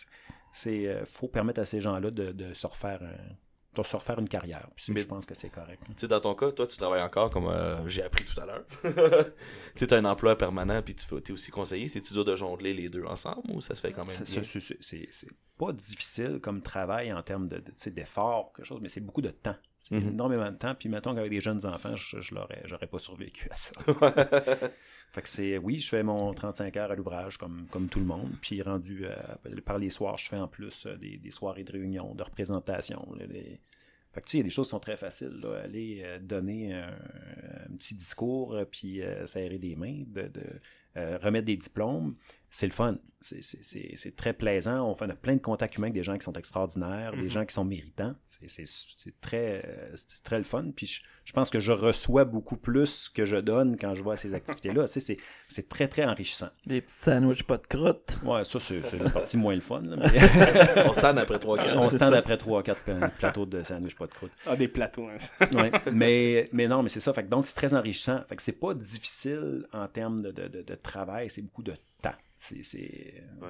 S5: faut permettre à ces gens-là de se refaire une carrière. Puis je pense que c'est correct.
S2: Tu sais, dans ton cas, toi, tu travailles encore comme j'ai appris tout à l'heure. Tu as un emploi permanent puis tu es aussi conseiller. C'est-tu dur de jongler les deux ensemble ou ça se fait quand même bien?
S5: C'est pas difficile comme travail en termes d'effort, quelque chose, mais c'est beaucoup de temps. C'est énormément de temps. Puis mettons qu'avec des jeunes enfants, j'aurais pas survécu à ça. Fait que oui, je fais mon 35 heures à l'ouvrage comme tout le monde. Puis rendu par les soirs, je fais en plus des soirées de réunion, de représentation. Fait que tu sais, il y a des choses qui sont très faciles. Là. Aller donner un petit discours, puis serrer des mains, remettre des diplômes, c'est le fun. C'est très plaisant. On a plein de contacts humains avec des gens qui sont extraordinaires, des gens qui sont méritants. C'est très le fun. Puis je pense que je reçois beaucoup plus que je donne quand je vois ces activités-là. C'est très, très enrichissant.
S1: Des petits sandwichs pas de croûte.
S5: Ouais, ça, c'est la partie moins le fun. Là, mais...
S2: On se tend après 3-4.
S5: On se tend après 3-4 plateaux de sandwichs pas de croûte.
S3: Ah, des plateaux. Hein.
S5: Ouais, mais non, mais c'est ça. Fait que donc, c'est très enrichissant. Fait que c'est pas difficile en termes de travail. C'est beaucoup de temps.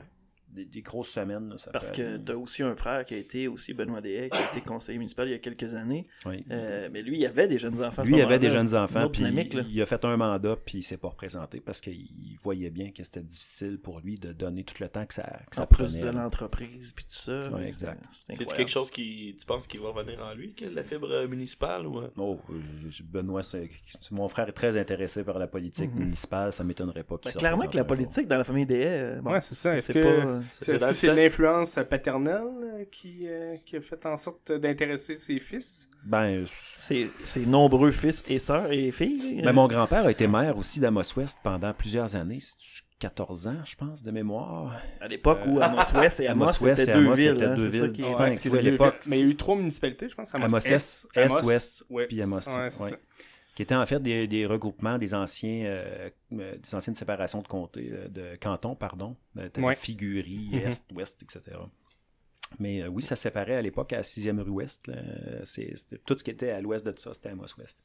S5: des grosses semaines. Là,
S1: parce que tu as aussi un frère qui a été aussi Benoît Deshaies, qui a été conseiller municipal il y a quelques années.
S5: Oui.
S1: Mais lui, il y avait des jeunes enfants.
S5: Lui, il y avait des jeunes enfants, puis
S1: dynamique,
S5: il a fait un mandat, puis il s'est pas représenté parce qu'il voyait bien que c'était difficile pour lui de donner tout le temps que ça
S1: en
S5: prenait.
S1: plus de l'entreprise, puis tout ça.
S5: Oui, exact.
S2: C'est quelque chose qui, tu penses qu'il va revenir en lui, que la fibre municipale ou...
S5: Benoît, mon frère est très intéressé par la politique municipale, ça m'étonnerait pas qu'il
S1: clairement que la politique dans la famille Deshaies,
S3: ouais, c'est ça. Est-ce
S1: pas...
S3: que c'est l'influence paternelle qui a fait en sorte d'intéresser ses fils?
S5: Ben,
S1: ses nombreux fils et sœurs et filles.
S5: Ben, mon grand-père a été maire aussi d'Amos-Ouest pendant plusieurs années. 14 ans, je pense, de mémoire.
S1: À l'époque où Amos-Ouest et Amos, c'était deux villes.
S5: C'était deux villes distinctes.
S3: À l'époque. Mais il y a eu 3 municipalités, je pense.
S5: Amos-Est, Ouest, puis Amos. Ouais. Qui étaient en fait des regroupements des anciennes séparations de comtés, de cantons, pardon, Figuerie, Est, Ouest, etc. Mais oui, ça séparait à l'époque à la 6e rue Ouest. Là. C'était tout ce qui était à l'ouest de ça, c'était Amos-Ouest.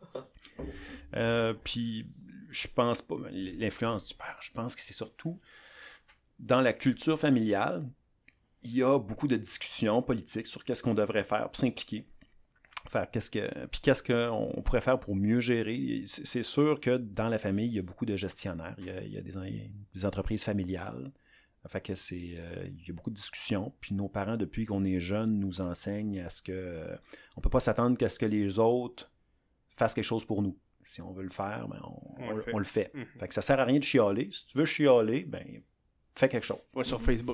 S5: Puis, je pense pas, l'influence du père, je pense que c'est surtout dans la culture familiale, il y a beaucoup de discussions politiques sur qu'est-ce qu'on devrait faire pour s'impliquer. Qu'est-ce qu'on pourrait faire pour mieux gérer. C'est sûr que dans la famille, il y a beaucoup de gestionnaires. Il y a des entreprises familiales. Fait que il y a beaucoup de discussions. Puis nos parents, depuis qu'on est jeunes, nous enseignent à ce que on peut pas s'attendre qu'à ce que les autres fassent quelque chose pour nous. Si on veut le faire, ben on le fait. Fait que ça sert à rien de chialer. Si tu veux chialer, ben fais quelque chose.
S3: Ouais, sur Facebook.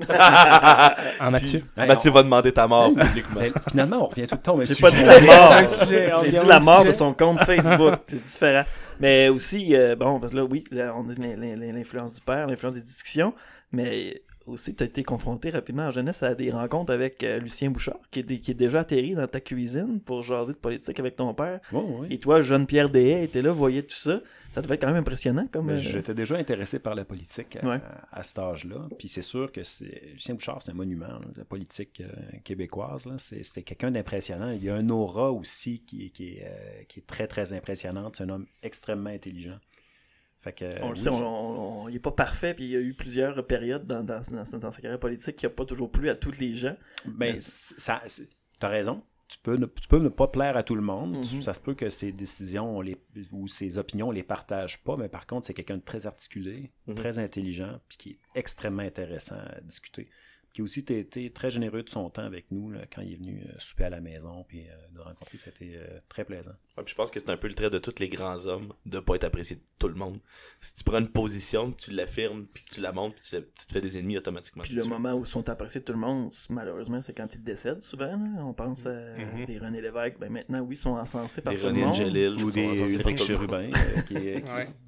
S2: Mathieu va demander ta mort publiquement.
S5: Finalement, on revient tout le temps au même
S1: J'ai
S5: sujet.
S1: pas dit la mort.
S3: J'ai
S1: dit la mort de son compte Facebook. C'est différent. Mais aussi, parce que là, oui, là, on dit l'influence du père, l'influence des discussions, mais aussi, tu as été confronté rapidement en jeunesse à des rencontres avec Lucien Bouchard, qui est déjà atterri dans ta cuisine pour jaser de politique avec ton père.
S5: Oh, oui.
S1: Et toi, jeune Pierre Deshaies, était là, voyait tout ça. Ça devait être quand même impressionnant.
S5: J'étais déjà intéressé par la politique à cet âge-là. Puis c'est sûr que Lucien Bouchard, c'est un monument de la politique québécoise. Là. C'était quelqu'un d'impressionnant. Il y a un aura aussi qui est très, très impressionnante. C'est un homme extrêmement intelligent. Fait que,
S1: on le sait, il n'est pas parfait, puis il y a eu plusieurs périodes dans sa carrière politique qui n'a pas toujours plu à tous les gens.
S5: Ben, t'as raison. Tu peux ne pas plaire à tout le monde.
S1: Mm-hmm.
S5: Ça se peut que ses décisions ou ses opinions, on les partage pas, mais par contre, c'est quelqu'un de très articulé, très intelligent, puis qui est extrêmement intéressant à discuter. Qui a aussi été très généreux de son temps avec nous là, quand il est venu souper à la maison puis nous rencontrer, c'était très plaisant.
S2: Ouais, puis je pense que c'est un peu le trait de tous les grands hommes de pas être apprécié de tout le monde. Si tu prends une position, que tu l'affirmes, puis que tu la montres, puis tu te fais des ennemis automatiquement.
S1: Puis le moment où ils sont appréciés de tout le monde, malheureusement, c'est quand ils décèdent souvent. Là. On pense à des René Lévesque. Ben maintenant, oui, ils sont encensés par tout le monde.
S2: Des René Angelil,
S5: ou des Ulrich Chérubin, qui est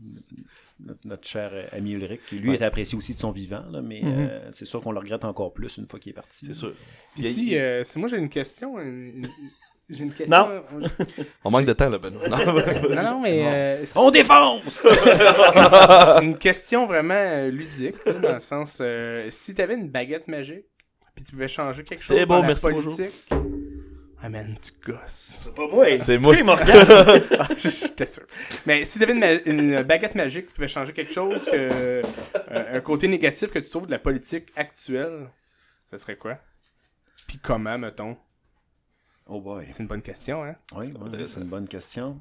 S5: notre cher ami Ulrich, qui lui est apprécié aussi de son vivant, là, mais c'est sûr qu'on le regrette encore plus une fois qu'il est parti.
S2: C'est sûr.
S3: Ici, moi j'ai une question. J'ai une question.
S1: Non.
S2: On manque de temps, là, Benoît.
S3: Non, mais...
S5: On défonce!
S3: Une question vraiment ludique, là, dans le sens... si t'avais une baguette magique, puis tu pouvais changer quelque chose dans la politique... Ah man, tu gosses.
S1: C'est pas moi.
S2: C'est moi.
S1: Il me regarde.
S3: J'étais sûr. Mais si t'avais une baguette magique qui pouvait changer quelque chose, un côté négatif que tu trouves de la politique actuelle, ça serait quoi? Puis comment, mettons?
S5: Oh boy.
S3: C'est une bonne question, hein?
S5: Oui, c'est une bonne question.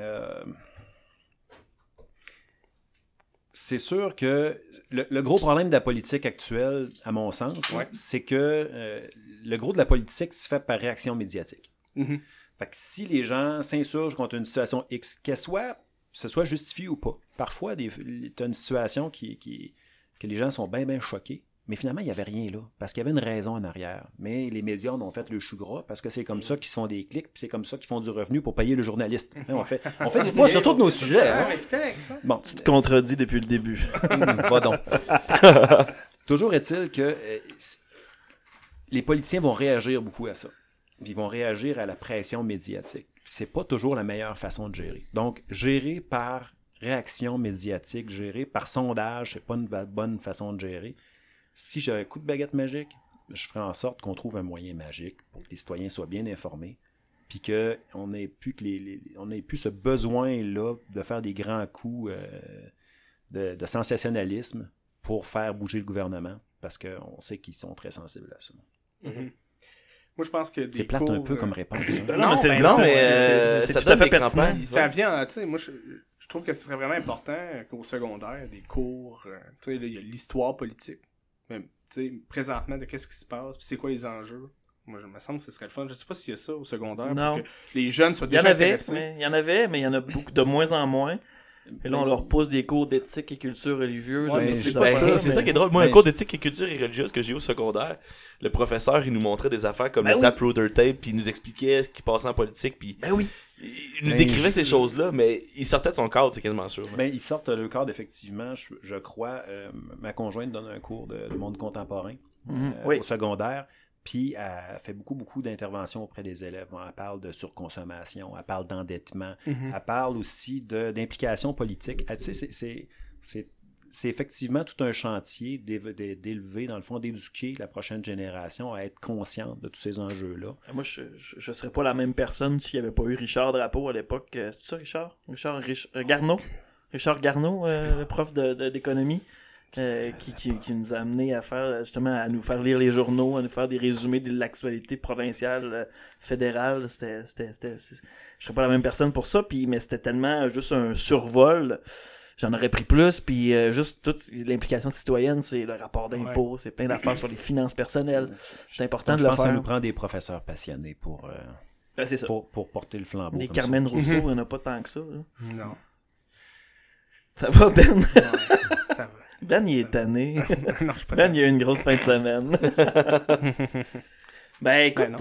S5: C'est sûr que le gros problème de la politique actuelle, à mon sens, c'est que le gros de la politique se fait par réaction médiatique.
S3: Mm-hmm.
S5: Fait que si les gens s'insurgent contre une situation X, que ce soit justifié ou pas, parfois, tu as une situation que les gens sont bien choqués, mais finalement, il n'y avait rien là, parce qu'il y avait une raison en arrière. Mais les médias en ont fait le chou gras, parce que c'est comme ça qu'ils se font des clics, puis c'est comme ça qu'ils font du revenu pour payer le journaliste. On fait du poids sur tous nos sujets. Hein?
S3: Mais c'est correct, ça.
S5: Bon,
S1: Tu te contredis depuis le début.
S5: Va donc. Toujours est-il que les politiciens vont réagir beaucoup à ça. Ils vont réagir à la pression médiatique. C'est pas toujours la meilleure façon de gérer. Donc, gérer par réaction médiatique, gérer par sondage, c'est pas une bonne façon de gérer. Si j'avais un coup de baguette magique, je ferais en sorte qu'on trouve un moyen magique pour que les citoyens soient bien informés, puis qu'on n'ait plus ce besoin-là de faire des grands coups de sensationnalisme pour faire bouger le gouvernement. parce qu'on sait qu'ils sont très sensibles à ça.
S3: Mm-hmm. Moi, je pense que
S5: c'est plate un peu comme réponse.
S2: Non, mais c'est tout à fait pertinent.
S3: Ça vient, tu sais, moi, je trouve que ce serait vraiment important qu'au secondaire, des cours, tu sais, il y a l'histoire politique, même, tu sais, présentement, de qu'est-ce qui se passe, puis c'est quoi les enjeux. Moi, je me semble que ce serait le fun. Je sais pas s'il y a ça au secondaire,
S1: non.
S3: pour que les jeunes soient déjà intéressés.
S1: Il y en avait, mais il y en a beaucoup de moins en moins. Et là, on leur pose des cours d'éthique et culture religieuse.
S2: Ouais, c'est ça qui est drôle. Moi, un cours d'éthique et culture et religieuse que j'ai eu au secondaire, le professeur, il nous montrait des affaires comme le Zapruder Tape, puis il nous expliquait ce qui passait en politique, puis il nous décrivait ces choses-là, mais il sortait de son cadre, c'est quasiment sûr.
S5: Ben, ils sortent de leur cadre, effectivement. Je crois, ma conjointe donne un cours de monde contemporain au secondaire. Puis, elle fait beaucoup d'interventions auprès des élèves. Bon, elle parle de surconsommation, elle parle d'endettement, elle parle aussi d'implication politique. Tu sais, c'est effectivement tout un chantier d'élever, dans le fond, d'éduquer la prochaine génération à être consciente de tous ces enjeux-là.
S1: Moi, je serais pas la même personne s'il n'y avait pas eu Richard Drapeau à l'époque. C'est ça, Richard? Richard Garneau? Richard Garneau, le prof d'économie. Qui nous a amené à faire justement à nous faire lire les journaux, à nous faire des résumés de l'actualité provinciale, fédérale. Je serais pas la même personne pour ça, mais c'était tellement juste un survol. J'en aurais pris plus, puis juste toute l'implication citoyenne, c'est le rapport d'impôt, c'est plein d'affaires sur les finances personnelles. C'est important de le faire.
S5: Je pense que ça nous prend des professeurs passionnés pour porter le flambeau.
S1: Des Carmen Rousseau, il n'y en a pas tant que ça. Là.
S3: Non.
S1: Ça va, Ben?
S3: Ouais, ça va.
S1: Ben, il est tanné.
S3: Non, je
S1: Ben, il y a eu une grosse fin de semaine. Ben, écoute,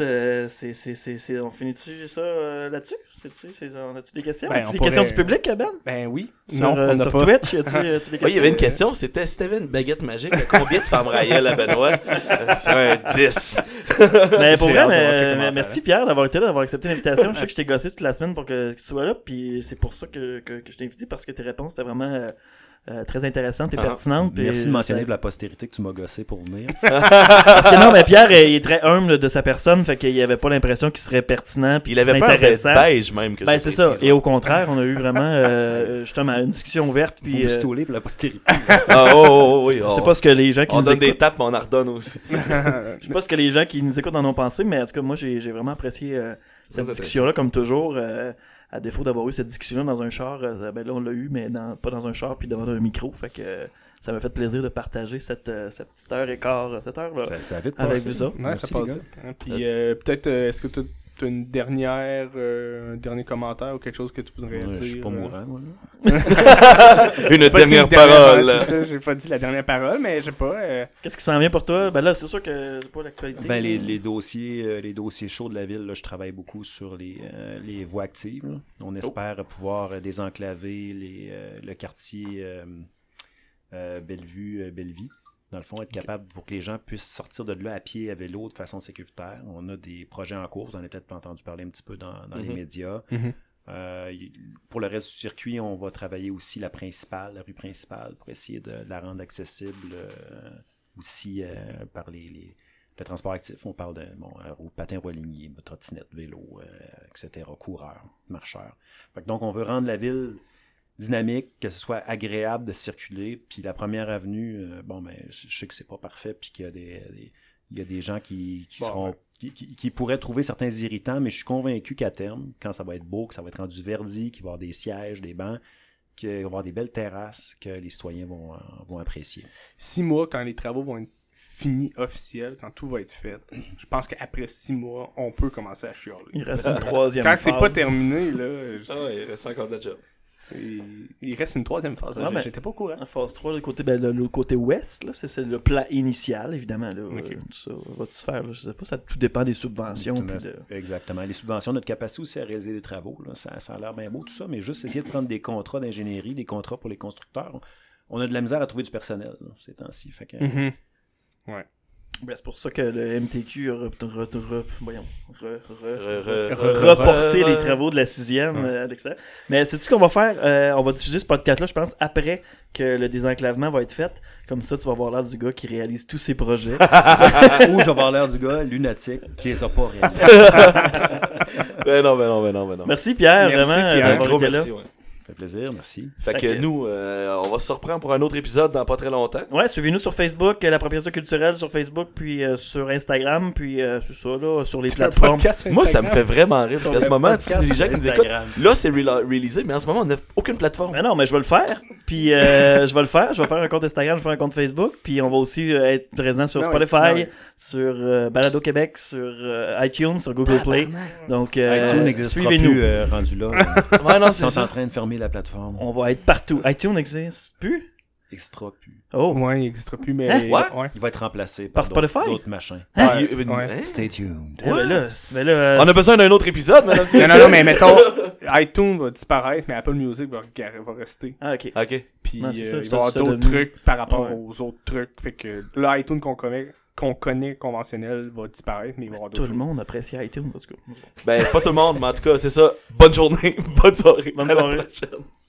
S1: on finit-tu ça là-dessus? On a-tu des questions?
S3: Ben,
S1: as-tu des questions du public, Ben?
S3: Ben oui.
S1: Sur Twitch, as-tu des questions?
S2: Oui, il y avait une question, c'était si t'avais une baguette magique, combien tu fermerais à Benoît? C'est un 10.
S1: Mais pour vrai, merci Pierre d'avoir été là, d'avoir accepté l'invitation. Je sais que je t'ai gossé toute la semaine pour que tu sois là, puis c'est pour ça que je t'ai invité, parce que tes réponses étaient vraiment... très intéressante et pertinente.
S5: Merci de mentionner de la postérité que tu m'as gossé pour venir.
S1: Parce que non, mais Pierre, il est très humble de sa personne, fait qu'il avait pas l'impression qu'il serait pertinent puis
S2: il avait pas
S1: intéressant.
S2: Un beige même que
S1: c'est ça. Et au contraire, on a eu vraiment justement une discussion ouverte. Puis
S5: stouler pour la postérité.
S1: Je sais pas ce que les gens qui
S2: on
S1: nous
S2: donne
S1: écoutent...
S2: des tapes, mais on en redonne aussi.
S1: Je sais pas ce que les gens qui nous écoutent en ont pensé, mais en tout cas, moi, j'ai vraiment apprécié cette discussion-là, comme toujours. À défaut d'avoir eu cette discussion-là dans un char, ben là on l'a eu, mais pas dans un char puis devant un micro. Fait que ça m'a fait plaisir de partager cette petite heure et quart, cette heure-là
S5: ça a vite
S1: avec
S5: passé.
S1: vous autres.
S3: Ouais, ça passe vite. Puis peut-être, est-ce que tu as une dernier commentaire ou quelque chose que tu voudrais dire?
S5: Je suis pas mourant, moi.
S2: Une dernière parole.
S3: C'est ça, j'ai pas dit la dernière parole, mais je sais pas.
S1: Qu'est-ce qui s'en vient pour toi? Ben là, c'est sûr que c'est pas l'actualité.
S5: Ben les dossiers chauds de la ville, là, je travaille beaucoup sur les voies actives. Là. On espère pouvoir désenclaver le quartier Bellevue-Bellevie. Dans le fond, être capable pour que les gens puissent sortir de là à pied, à vélo, de façon sécuritaire. On a des projets en cours, vous en avez peut-être entendu parler un petit peu dans les médias. Pour le reste du circuit, on va travailler aussi la rue principale, pour essayer de la rendre accessible aussi par le transport actif. On parle de patins rouliniers, trottinettes, vélo, etc., coureurs, marcheurs. Donc, on veut rendre la ville dynamique, que ce soit agréable de circuler. Puis la première avenue, je sais que c'est pas parfait, puis qu'il y a des gens qui pourraient trouver certains irritants, mais je suis convaincu qu'à terme, quand ça va être beau, que ça va être rendu verdi, qu'il va y avoir des sièges, des bancs, qu'il va y avoir des belles terrasses que les citoyens vont apprécier.
S3: 6 mois, quand les travaux vont être finis officiels, quand tout va être fait, je pense qu'après 6 mois, on peut commencer à chialer.
S1: Il reste une troisième phase.
S3: Quand c'est pas terminé, là...
S2: il reste encore de la job.
S3: Il reste une troisième phase. J'étais pas au courant.
S1: En phase 3, le côté ouest, là, c'est le plan initial, évidemment. Là, tout ça va-tu se faire? Là, je sais pas, ça tout dépend des subventions.
S5: Exactement. Les subventions, notre capacité aussi à réaliser des travaux. Là, ça a l'air bien beau, tout ça, mais juste essayer de prendre des contrats d'ingénierie, des contrats pour les constructeurs. On a de la misère à trouver du personnel là, ces temps-ci. Fait que,
S3: ouais.
S1: Ben, c'est pour ça que le MTQ a reporté les travaux de la 6e à l'extérieur. Mais c'est ce qu'on va faire. On va diffuser ce podcast-là, je pense, après que le désenclavement va être fait. Comme ça, tu vas avoir l'air du gars qui réalise tous ses projets.
S5: Ou je vais avoir l'air du gars lunatique qui les a pas réalisés.
S2: Ben non.
S1: Merci Pierre, vraiment, d'avoir été là.
S5: fait plaisir, merci.
S2: Fait que nous, on va se reprendre pour un autre épisode dans pas très longtemps.
S1: Ouais, suivez-nous sur Facebook, l'appropriation culturelle sur Facebook, puis sur Instagram, puis c'est ça, là, sur les plateformes.
S2: Moi, ça me fait vraiment rire, parce qu'à ce moment, les gens qui nous écoutent, là, c'est réalisé, mais en ce moment, on n'a aucune plateforme.
S1: Mais non, mais je vais le faire, puis je vais faire un compte Instagram, je vais faire un compte Facebook, puis on va aussi être présent sur Spotify, sur Balado Québec, sur iTunes, sur Google Play. Donc,
S5: iTunes n'existera
S1: suivez-nous.
S5: plus rendu là.
S2: Ouais, non,
S5: Ils
S2: c'est
S5: sont
S2: ça.
S5: en train de fermer la plateforme.
S1: On va être partout. iTunes n'existe plus?
S5: Extra plus.
S1: Oh.
S3: Ouais, il n'existera plus, mais...
S1: Hein?
S3: Ouais.
S5: Il va être remplacé
S1: Par Spotify?
S5: d'autres machins.
S1: Hein?
S3: Ouais.
S5: Stay tuned.
S1: Ouais, mais là,
S2: On a besoin d'un autre épisode, madame.
S3: Non, mais mettons, iTunes va disparaître, mais Apple Music va rester.
S1: Ah, ok.
S2: Ok.
S3: Puis
S1: Non, c'est ça,
S3: il
S1: c'est
S3: va y avoir
S1: ça
S3: d'autres
S1: devenu.
S3: trucs par rapport
S1: Ouais.
S3: aux autres trucs. Fait que l'iTunes qu'on connaît conventionnel va disparaître, mais il va y avoir d'autres
S1: Tout le monde apprécie iTunes, en tout cas.
S2: Ben, pas tout le monde, mais en tout cas, c'est ça. Bonne journée, bonne soirée.
S1: Bonne
S2: À la
S1: soirée.
S2: prochaine.